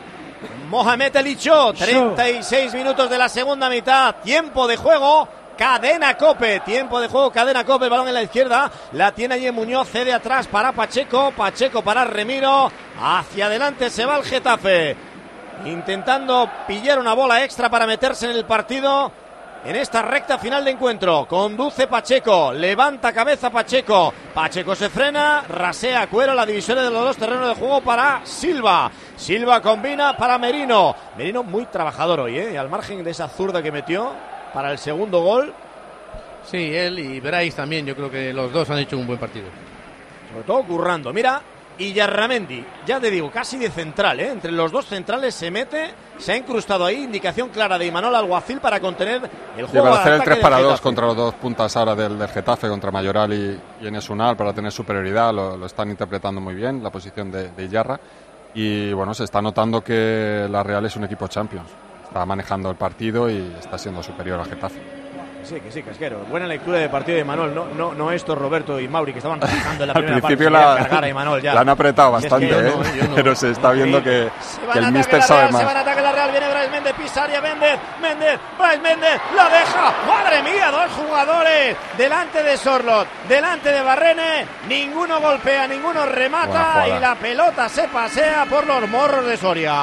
Mohamed Elicho, treinta y seis minutos de la segunda mitad, tiempo de juego. Cadena Cope, tiempo de juego, Cadena Cope, el balón en la izquierda, la tiene allí Muñoz, cede atrás para Pacheco, Pacheco para Remiro, hacia adelante se va el Getafe, intentando pillar una bola extra para meterse en el partido, en esta recta final de encuentro, conduce Pacheco, levanta cabeza Pacheco, Pacheco se frena, rasea Cuero, la división de los dos terrenos de juego para Silva, Silva combina para Merino, Merino muy trabajador hoy, ¿eh? Al margen de esa zurda que metió para el segundo gol. Sí, él y Bryce también, yo creo que los dos han hecho un buen partido. Sobre todo currando. Mira, Iyarramendi, ya te digo, casi de central, ¿eh? Entre los dos centrales se mete, se ha incrustado ahí, indicación clara de Imanol Alguacil para contener el juego. Sí, para hacer el tres para dos Getafe. contra los dos puntas ahora del, del Getafe, contra Mayoral y, y Enes Unal, para tener superioridad, lo, lo están interpretando muy bien, la posición de, de Iyarra. Y bueno, se está notando que la Real es un equipo Champions. Está manejando el partido y está siendo superior al Getafe. Sí, que sí, Casquero. Buena lectura de partido de Imanol. No, no, no estos Roberto y Mauri que estaban trabajando en la Al primera principio parte. la, Cargar a Imanol ya. la han apretado bastante, es que ¿eh? yo no, yo no. Pero se está viendo que, que el míster la sabe Real, más. Se van a ataque la Real, viene Bryce Méndez, Pisaria, Méndez, Méndez, Bryce Méndez, la deja. ¡Madre mía! Dos jugadores delante de Sorloth, delante de Barrene. Ninguno golpea, ninguno remata y la pelota se pasea por los morros de Soria.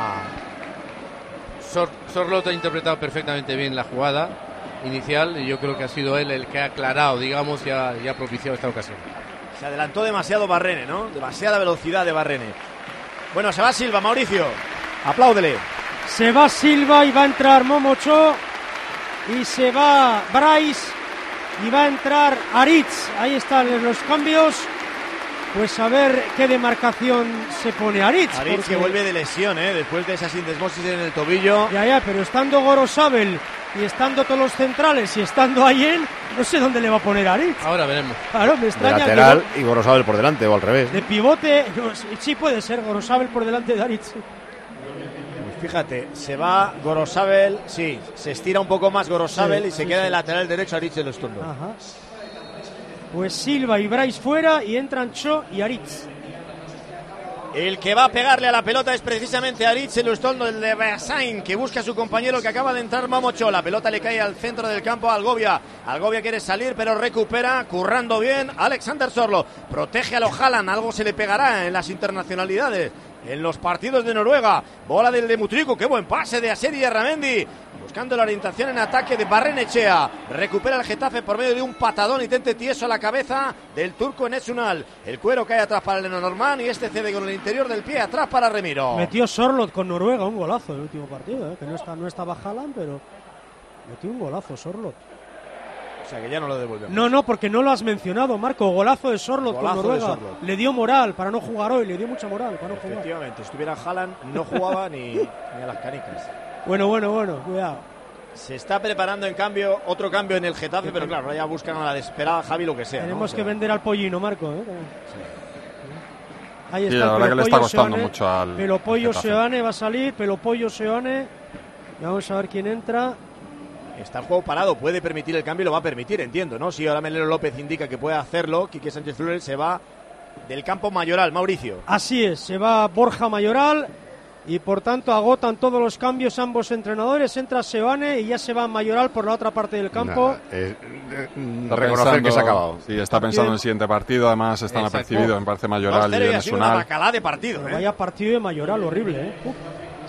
Sor, Sorloth ha interpretado perfectamente bien la jugada inicial y yo creo que ha sido él el que ha aclarado, digamos, y ha, y ha propiciado esta ocasión. Se adelantó demasiado Barrene, ¿no? Demasiada velocidad de Barrene. Bueno, se va Silva, Mauricio. Apláudele. Se va Silva y va a entrar Momocho. Y se va Bryce. Y va a entrar Aritz. Ahí están los cambios. Pues a ver qué demarcación se pone Aritz. Aritz porque... que vuelve de lesión, ¿eh? Después de esa sindesmosis en el tobillo. Ya, ya, pero estando Gorosabel y estando todos los centrales y estando Ayen, no sé dónde le va a poner a Aritz. Ahora veremos. Claro, me De extraña. lateral que y Gorosabel por delante o al revés. no- de pivote, no, sí, sí puede ser, Gorosabel por delante de Aritz. Pues fíjate, se va Gorosabel, sí, se estira un poco más Gorosabel Sí, y se sí, queda sí. de lateral derecho a Aritz Elustondo. Ajá. Pues Silva y Bryce fuera y entran Cho y Aritz. El que va a pegarle a la pelota es precisamente Aritz Elustondo, el de Beasain, que busca a su compañero que acaba de entrar Momocho. La pelota le cae al centro del campo a Algovia. Algovia quiere salir, pero recupera, currando bien Alexander Sorlo. Protege a lo Haaland, algo se le pegará en las internacionalidades, en los partidos de Noruega. Bola del de Mutriku, qué buen pase de Aseri Arramendi. Buscando la orientación en ataque de Barrenechea. Recupera el Getafe por medio de un patadón y tente tieso a la cabeza del turco Enes Ünal. El cuero cae atrás para el Lenormand y este cede con el interior del pie atrás para Remiro. Metió Sorlot con Noruega un golazo en el último partido, ¿eh? Que no, está, no estaba Haaland, pero metió un golazo Sorlot. O sea que ya no lo devolvemos. No, no, porque no lo has mencionado, Marco. Golazo de Sorlot Golazo con Noruega. de Sorloth. Le dio moral para no jugar hoy, le dio mucha moral para no jugar. Efectivamente, si estuviera Haaland no jugaba ni, ni a las canicas. Bueno, bueno, bueno, cuidado. Se está preparando en cambio otro cambio en el Getafe, pero claro, ya buscan a la desesperada Javi lo que sea. Tenemos ¿no? que vender al pollino, Marco. ¿eh? Ahí Sí, está la el verdad que le está Pelopollo costando Seoane. mucho al Pelopollo Getafe. Seoane va a salir, Pelopollo Seoane. Vamos a ver quién entra. Está el juego parado, puede permitir el cambio, lo va a permitir, entiendo, ¿no? Si ahora Melero López indica que puede hacerlo, Quique Sánchez Flores se va del campo Mayoral, Mauricio. Así es, se va Borja Mayoral y por tanto agotan todos los cambios ambos entrenadores. Entra Seoane y ya se va Mayoral por la otra parte del campo. Nada, eh, eh, Está reconocer pensando- que se ha acabado. Sí, está pensando en el siguiente partido. Además, están Exacto. apercibidos, me parece, Mayoral dos cero y y ha Enes sido una Ünal. bacalá de partido, Pero ¿eh? vaya partido de Mayoral, horrible, ¿eh? Uf.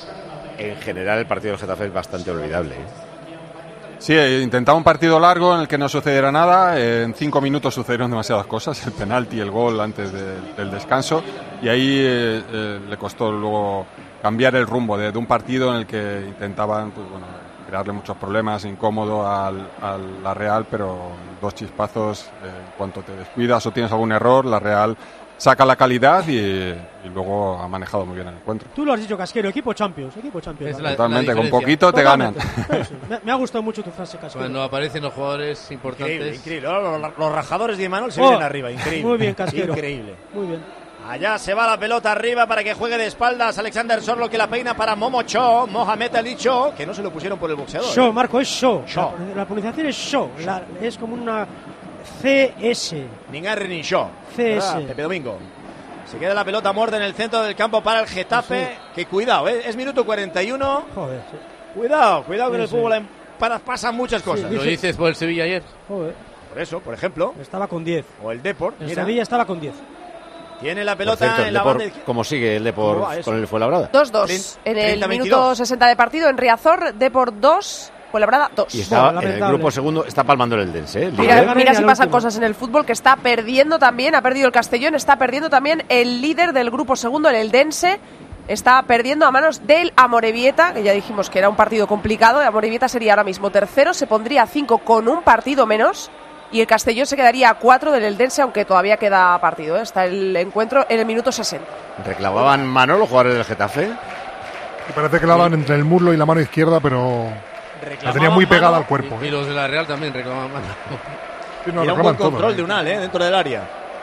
En general, el partido del Getafe es bastante olvidable. ¿eh? Sí, eh, intentaba un partido largo en el que no sucediera nada. Eh, en cinco minutos sucedieron demasiadas cosas. El penalti, el gol antes de- del descanso. Y ahí eh, eh, le costó luego cambiar el rumbo de, de un partido en el que intentaban pues, bueno, crearle muchos problemas, incómodo al, a la Real, pero dos chispazos, eh, en cuanto te descuidas o tienes algún error, la Real saca la calidad y, y luego ha manejado muy bien el encuentro. Tú lo has dicho, Casquero, equipo Champions, equipo Champions. Es la- Totalmente, con diferencia. poquito te ganan. Totalmente. Sí, sí. Me, me ha gustado mucho tu frase, Casquero. Cuando aparecen los jugadores importantes. Increíble, increíble. Ahora Los, los rajadores de Imanol se Oh, vienen arriba, increíble. muy bien, Casquero. Increíble. Muy bien. Allá se va la pelota arriba para que juegue de espaldas Alexander Sorlo, que la peina para Momo Cho, Mohamed Ali Cho, que no se lo pusieron por el boxeador. Show, ¿eh? Marco, es show. Show. La, la pronunciación es show. La- es como una C S. Ni Garri ni Shaw. C S. ¿Verdad, Pepe Domingo? Se queda la pelota muerta en el centro del campo para el Getafe. Sí. Que cuidado, ¿eh? Es minuto cuarenta y uno. Joder, sí. Cuidado, cuidado con Sí, el sí. fútbol. en- para- pasan muchas cosas. ¿Lo dices por el Sevilla ayer? Joder. Por eso, por ejemplo. Estaba con diez. O el Depor. En Mira, Sevilla estaba con diez. tiene la Por pelota cierto, el en la Depor, banda izquierda. ¿cómo sigue el ¿Cómo Depor va eso? con el Fuenlabrada? dos dos. En el treinta minuto veintidós. sesenta de partido en Riazor, Depor dos, Fuenlabrada dos. Y está Bueno, en el lamentable. grupo segundo, está palmando el Eldense. ¿eh? El Mira, líder. mira si al pasan último. cosas en el fútbol, que está perdiendo también, ha perdido el Castellón, está perdiendo también el líder del grupo segundo, el Eldense, está perdiendo a manos del Amorebieta, que ya dijimos que era un partido complicado, el Amorebieta sería ahora mismo tercero, se pondría a cinco con un partido menos, y el Castellón se quedaría a cuatro del Eldense, aunque todavía queda partido, ¿eh? Está el encuentro en el minuto sesenta. Reclamaban mano los jugadores del Getafe. Y parece que la van entre el muslo y la mano izquierda, pero la tenía muy pegada al cuerpo. Y, y los de la Real también reclaman mano. Sí, no, Era un reclaman buen todo, control ¿eh? de Unal, ¿eh? Dentro del área.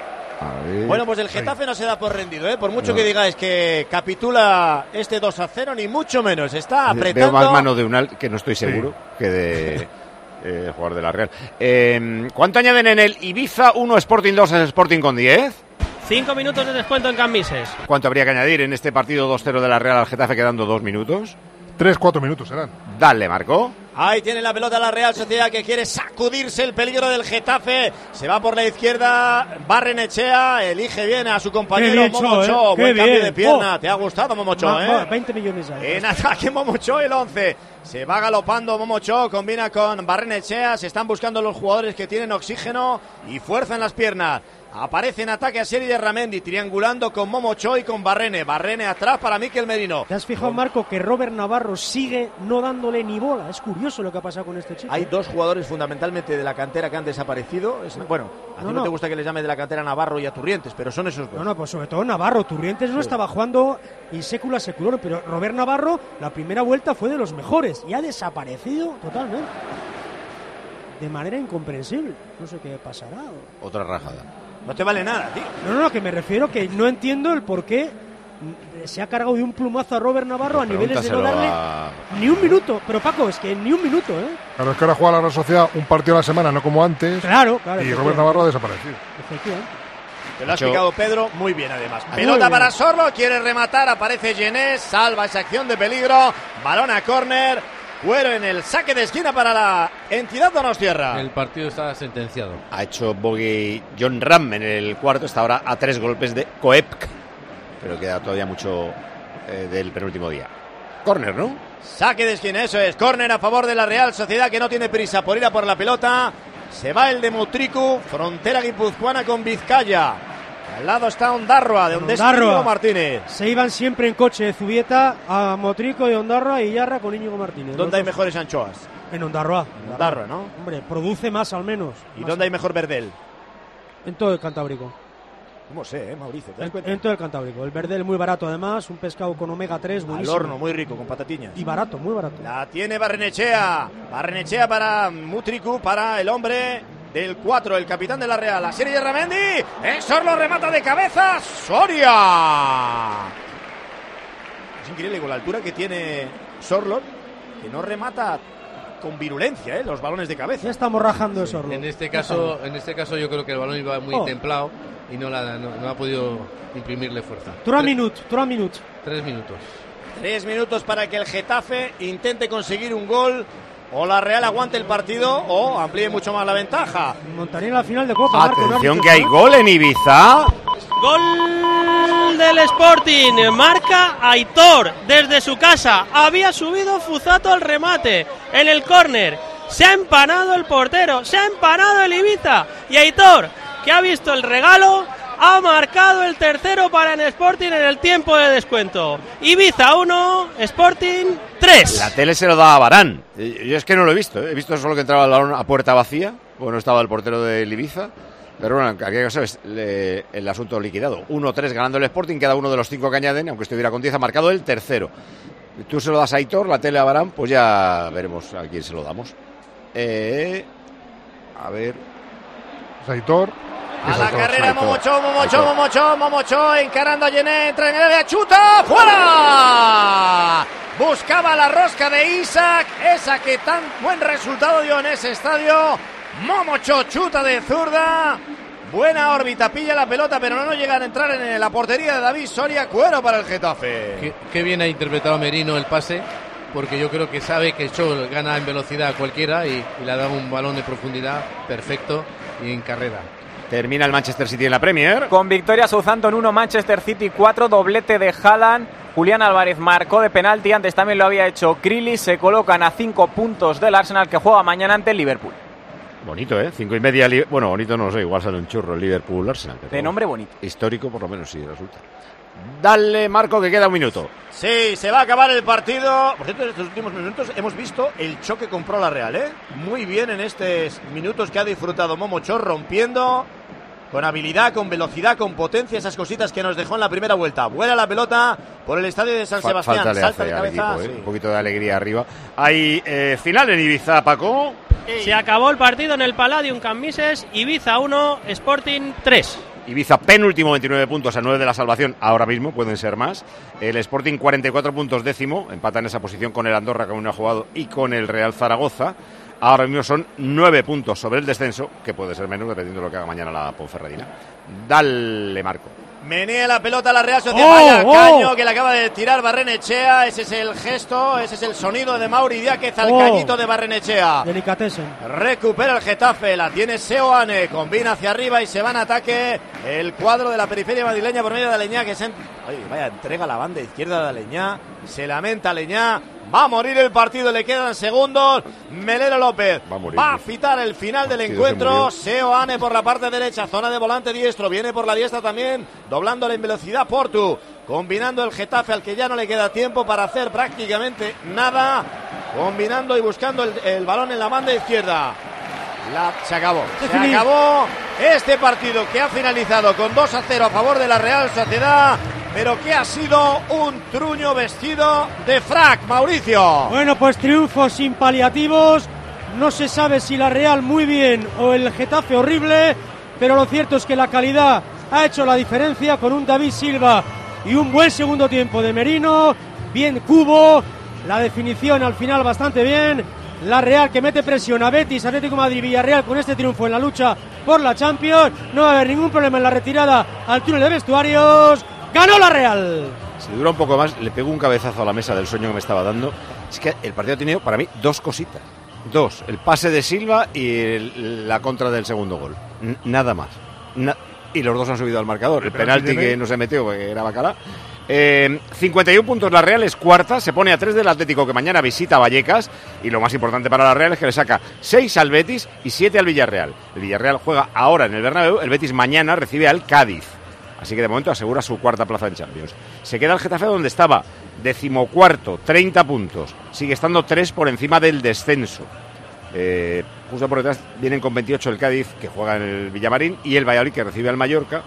A ver. Bueno, pues el Getafe no se da por rendido, ¿eh? Por mucho No. que digáis que capitula este dos a cero, ni mucho menos. Está apretando. Veo más mano de Unal, que no estoy seguro, que de eh, jugador de la Real. Eh, ¿Cuánto añaden en el Ibiza uno Sporting dos es Sporting con diez? Cinco minutos de descuento en Cambises. ¿Cuánto habría que añadir en este partido dos cero de la Real al Getafe quedando dos minutos? Tres, cuatro minutos serán. Dale, Marco. Ahí tiene la pelota la Real Sociedad, que quiere sacudirse el peligro del Getafe. Se va por la izquierda, Barrenechea, elige bien a su compañero Qué bien, Momocho. Cho, ¿eh? Buen Qué cambio bien. de pierna. Oh. ¿Te ha gustado, Momocho, Ma- eh? ma- veinte millones ahí. En ataque Momocho el once. Se va galopando Momocho, combina con Barrenechea. Se están buscando los jugadores que tienen oxígeno y fuerza en las piernas. Aparece en ataque a Serie de Ramendi, triangulando con Momo Cho y con Barrene. Barrene atrás para Mikel Merino. ¿Te has fijado, Marco, que Robert Navarro sigue no dándole ni bola? Es curioso lo que ha pasado con este chico. Hay dos jugadores fundamentalmente de la cantera que han desaparecido. Es, bueno, a ti no, no te gusta que les llame de la cantera a Navarro y a Turrientes, pero son esos dos. No, no, pues sobre todo Navarro. Turrientes no sí. estaba jugando in secula seculorum, pero Robert Navarro, la primera vuelta fue de los mejores y ha desaparecido totalmente. De manera incomprensible. No sé qué pasará. O... Otra rajada. No te vale nada, tío. No, no, no, que me refiero que no entiendo el por qué se ha cargado de un plumazo a Robert Navarro a niveles de no darle a... ni un minuto. Pero Paco, es que ni un minuto, ¿eh? Claro, es que ahora juega la Real Sociedad un partido a la semana, no como antes. Claro, claro. Y Robert Navarro ha desaparecido. Efectivamente. Te lo ha explicado Pedro muy bien, además. Pelota para Sorlo, quiere rematar, aparece Genés, salva esa acción de peligro. Balón a córner. Cuero en el saque de esquina para la entidad donostiarra. El partido está sentenciado. Ha hecho bogey John Ram en el cuarto, está ahora a tres golpes de Koepka, pero queda todavía mucho eh, del penúltimo día. Córner, ¿no? Saque de esquina, eso es. Córner a favor de la Real Sociedad, que no tiene prisa por ir a por la pelota. Se va el de Mutriku, frontera guipuzcoana con Vizcaya. Al lado está Ondarroa, de donde es Íñigo Martínez. Se iban siempre en coche de Zubieta a Motrico y Ondarroa y Yarra con Íñigo Martínez. ¿Dónde hay mejores anchoas? En Ondarroa. En Ondarroa, ¿no? Hombre, produce más al menos. ¿Y dónde hay mejor verdel? En todo el Cantábrico. ¿Cómo sé, eh, Mauricio? ¿Te das en, cuenta? en todo el Cantábrico. El verdel muy barato además, un pescado con omega tres buenísimo. Al horno, muy rico, con patatiñas. Y barato, muy barato. La tiene Barrenechea. Barrenechea para Mutriku, para el hombre del cuatro, el capitán de la Real, la serie de Ramendi. El Sorlo remata de cabeza. Soria. Es increíble con la altura que tiene Sorlo, que no remata con virulencia, ¿eh? Los balones de cabeza. Ya estamos rajando de Sorlo. En este caso, en este caso yo creo que el balón iba muy oh. templado y no, la, no, no ha podido imprimirle fuerza. Tres minutos, tres minutos. Tres minutos. Tres minutos para que el Getafe intente conseguir un gol. O la Real aguante el partido o amplíe mucho más la ventaja. Montaría la final de Copa. Atención, que hay gol en Ibiza. Gol del Sporting. Marca Aitor desde su casa. Había subido Fuzato al remate en el córner. Se ha empanado el portero. Se ha empanado el Ibiza. Y Aitor, que ha visto el regalo, ha marcado el tercero para el Sporting en el tiempo de descuento. Ibiza uno, Sporting tres. La tele se lo da a Varane. Yo es que no lo he visto, ¿eh? He visto solo que entraba el balón a puerta vacía. Bueno, estaba el portero del Ibiza. Pero bueno, aquí ya sabes, le, el asunto liquidado. uno tres ganando el Sporting, queda uno de los cinco que añaden, aunque estuviera con diez, ha marcado el tercero. Tú se lo das a Aitor, la tele a Varane, pues ya veremos a quién se lo damos. Eh, a ver. Aitor. A la carrera Momocho, Momocho, Momocho, Momocho, encarando a Gené, entra en el área, chuta, ¡fuera! Buscaba la rosca de Isaac, esa que tan buen resultado dio en ese estadio. Momocho chuta de zurda, buena órbita, pilla la pelota, pero no, no llegan a entrar en la portería de David Soria. Cuero para el Getafe. Qué, qué bien ha interpretado Merino el pase, porque yo creo que sabe que Chol gana en velocidad a cualquiera y, y le ha dado un balón de profundidad perfecto y en carrera. Termina el Manchester City en la Premier. Con victoria Southampton uno, Manchester City cuatro, doblete de Haaland. Julián Álvarez marcó de penalti, antes también lo había hecho Grealish. Se colocan a cinco puntos del Arsenal, que juega mañana ante el Liverpool. Bonito, ¿eh? Cinco y media. Li- bueno, bonito no lo sé, igual sale un churro el Liverpool-Arsenal. De nombre bonito. Histórico, por lo menos, sí, resulta. Dale, Marco, que queda un minuto. Sí, se va a acabar el partido. Por cierto, en estos últimos minutos hemos visto el choque con Pro la Real, ¿eh? Muy bien en estos minutos que ha disfrutado Momocho, rompiendo con habilidad, con velocidad, con potencia, esas cositas que nos dejó en la primera vuelta. Vuela la pelota por el estadio de San Fa- Sebastián. Falta le Salta hace de al cabeza. equipo, ¿eh? Sí. Un poquito de alegría arriba. Hay eh, final en Ibiza, Paco. Se acabó el partido en el Palladium Cambises. Ibiza uno, Sporting tres. Ibiza penúltimo, veintinueve puntos a nueve de la salvación, ahora mismo pueden ser más. El Sporting cuarenta y cuatro puntos décimo, empata en esa posición con el Andorra, que aún no ha jugado, y con el Real Zaragoza. Ahora mismo son nueve puntos sobre el descenso, que puede ser menos dependiendo de lo que haga mañana la Ponferradina. Dale, Marco. Menea la pelota a la Real Sociedad. ¡Oh, Vaya oh! caño que le acaba de tirar Barrenechea. Ese es el gesto, ese es el sonido de Mauri Diáquez al Oh. cañito de Barrenechea. Delicatessen. Recupera el Getafe, la tiene Seoane, combina hacia arriba y se va en ataque el cuadro de la periferia madrileña por medio de Aleñá, que se... Ay, vaya, entrega la banda izquierda de Aleñá, se lamenta Aleñá, Va a morir el partido, le quedan segundos. Melero López va a, morir, va a pitar el final del encuentro. Seoane por la parte derecha, zona de volante diestro. Viene por la diestra también, doblándole en velocidad Portu. Combinando el Getafe, al que ya no le queda tiempo para hacer prácticamente nada. Combinando y buscando el, el balón en la banda izquierda. La, se acabó, se acabó este partido que ha finalizado con dos a cero a favor de la Real Sociedad, pero que ha sido un truño vestido de frac, Mauricio. Bueno, pues triunfo sin paliativos, no se sabe si la Real muy bien o el Getafe horrible, pero lo cierto es que la calidad ha hecho la diferencia con un David Silva y un buen segundo tiempo de Merino, bien Cubo, la definición al final bastante bien. La Real que mete presión a Betis, Atlético de Madrid, Villarreal con este triunfo en la lucha por la Champions. No va a haber ningún problema en la retirada al túnel de vestuarios. ¡Ganó la Real! Si dura un poco más, le pego un cabezazo a la mesa del sueño que me estaba dando. Es que el partido ha tenido para mí dos cositas. Dos, el pase de Silva y el, la contra del segundo gol. N- nada más. Na- y los dos han subido al marcador. El, el penalti, penalti que no se metió porque era Bacalá. Eh, cincuenta y uno puntos la Real, es cuarta, se pone a tres del Atlético que mañana visita Vallecas y lo más importante para la Real es que le saca seis al Betis y siete al Villarreal. El Villarreal juega ahora en el Bernabéu, el Betis mañana recibe al Cádiz, así que de momento asegura su cuarta plaza en Champions. Se queda el Getafe donde estaba, decimocuarto, treinta puntos, sigue estando tres por encima del descenso. Eh, justo por detrás vienen con veintiocho el Cádiz que juega en el Villamarín y el Valladolid que recibe al Mallorca.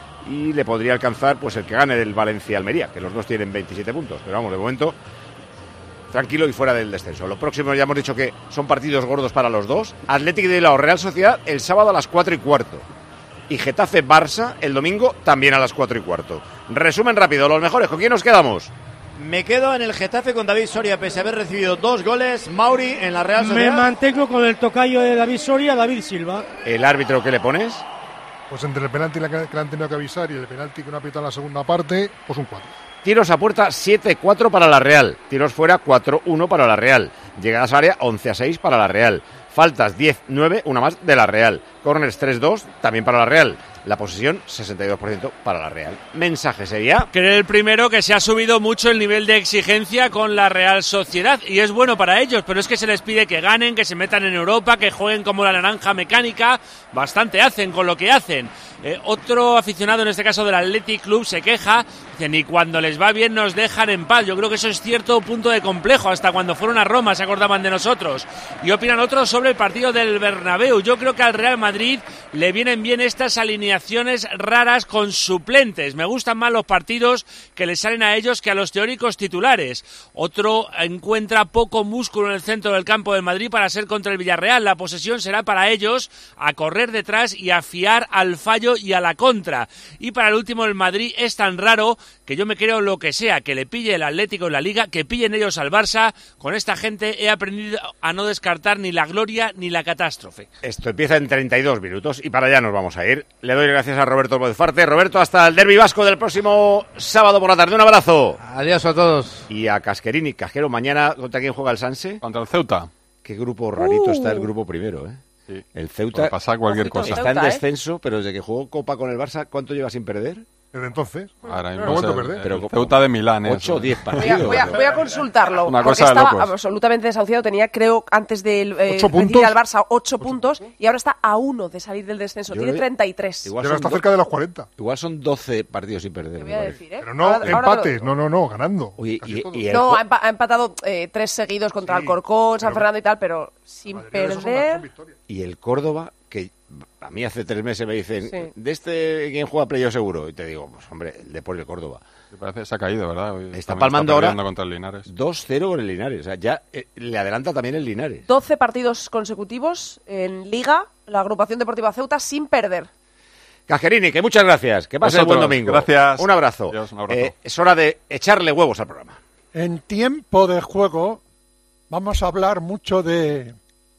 Y le podría alcanzar pues el que gane del Valencia-Almería, que los dos tienen veintisiete puntos. Pero vamos, de momento, tranquilo y fuera del descenso. Lo próximo ya hemos dicho que son partidos gordos para los dos. Atlético de Bilbao, Real Sociedad, el sábado a las cuatro y cuarto. Y Getafe-Barça, el domingo, también a las cuatro y cuarto. Resumen rápido, los mejores, ¿con quién nos quedamos? Me quedo en el Getafe con David Soria, pese a haber recibido dos goles. Mauri en la Real Sociedad. Me mantengo con el tocayo de David Soria, David Silva. ¿El árbitro qué le pones? Pues entre el penalti que le han tenido que avisar y el penalti que no ha pitado en la segunda parte, pues un cuatro. Tiros a puerta siete cuatro para la Real. Tiros fuera cuatro uno para la Real. Llegadas a área once a seis para la Real. Faltas diez nueve, una más de la Real. Corners tres dos, también para la Real. La posesión, sesenta y dos por ciento para la Real. Mensaje sería... Que el primero que se ha subido mucho el nivel de exigencia con la Real Sociedad. Y es bueno para ellos, pero es que se les pide que ganen, que se metan en Europa, que jueguen como la naranja mecánica. Bastante hacen con lo que hacen. Eh, otro aficionado, en este caso del Athletic Club, se queja. Dice, ni cuando les va bien nos dejan en paz. Yo creo que eso es cierto punto de complejo. Hasta cuando fueron a Roma se acordaban de nosotros. Y opinan otros sobre el partido del Bernabéu. Yo creo que al Real Madrid le vienen bien estas alineaciones raras con suplentes. Me gustan más los partidos que les salen a ellos que a los teóricos titulares. Otro encuentra poco músculo en el centro del campo del Madrid para ser contra el Villarreal. La posesión será para ellos a correr detrás y a fiar al fallo y a la contra. Y para el último, el Madrid es tan raro que yo me creo lo que sea, que le pille el Atlético en la Liga, que pillen ellos al Barça. Con esta gente he aprendido a no descartar ni la gloria ni la catástrofe. Esto empieza en treinta y dos minutos y para allá nos vamos a ir. Le doy gracias a Roberto Bodefarte. Roberto, hasta el derbi vasco del próximo sábado por la tarde. Un abrazo. Adiós a todos. Y a Casquerini. Casquero, mañana, ¿contra quién juega el Sanse? Contra el Ceuta. Qué grupo rarito Uh. está el grupo primero, ¿eh? Sí. El Ceuta Puede pasar cualquier está cosa. en Ceuta, ¿eh? descenso, pero desde que jugó Copa con el Barça, ¿cuánto lleva sin perder? Desde entonces. Ahora no ha vuelto a perder. Pero el Ceuta de Milán, ¿eh? ocho o diez Voy a, partidos. voy a- voy a consultarlo, Una porque cosa de estaba locos. absolutamente desahuciado. Tenía, creo, antes del eh, ¿Ocho recibir puntos? al Barça, ocho puntos, y ahora está a uno de salir del descenso. Yo Tiene creo que- treinta y tres. Igual Llega son hasta do- cerca de los cuarenta. Igual son doce partidos sin perder. Te me voy a parece. decir, ¿eh? Pero no, Ahora- ahora te lo empates. digo. No, no, no, ganando. Oye, Casi y, todo. y el No, co- ha, empa- ha empatado eh, tres seguidos contra Alcorcón, San pero- Fernando y tal, pero sin La mayoría de esos son- son perder. victorias. y el Córdoba, que a mí hace tres meses me dicen, Sí. ¿de este quién juega playoff seguro? Y te digo, pues hombre, el Depor y el Córdoba. Me parece que se ha caído, ¿verdad? Hoy Está también palmando ahora perdiendo contra el Linares. dos cero con el Linares. O sea, ya eh, le adelanta también el Linares. doce partidos consecutivos en Liga, la agrupación deportiva Ceuta, sin perder. Cajerini, que muchas gracias. Que pase el buen Vosotros, domingo. gracias. Un abrazo. Adiós, un abrazo. Eh, es hora de echarle huevos al programa. En tiempo de juego vamos a hablar mucho de,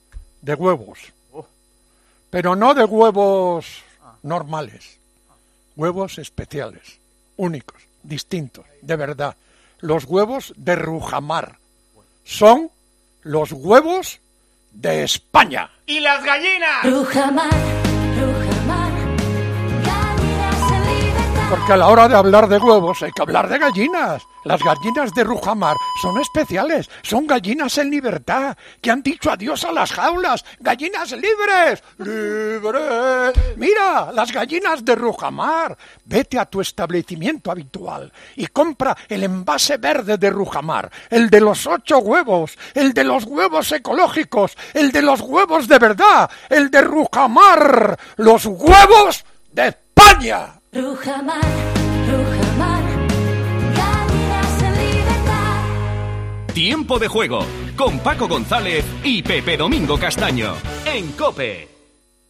de huevos. Pero no de huevos normales. Huevos especiales, únicos, distintos, de verdad. Los huevos de Rujamar. Son los huevos de España. ¡Y las gallinas! Rujamar, Rujamar, gallinas en libertad. Porque a la hora de hablar de huevos hay que hablar de gallinas. Las gallinas de Rujamar son especiales, son gallinas en libertad, que han dicho adiós a las jaulas. ¡Gallinas libres! ¡Libres! Mira, las gallinas de Rujamar. Vete a tu establecimiento habitual y compra el envase verde de Rujamar, el de los ocho huevos, el de los huevos ecológicos, el de los huevos de verdad, el de Rujamar, los huevos de España. Rujamar, Rujamar, gallinas en libertad. Tiempo de juego con Paco González y Pepe Domingo Castaño en COPE.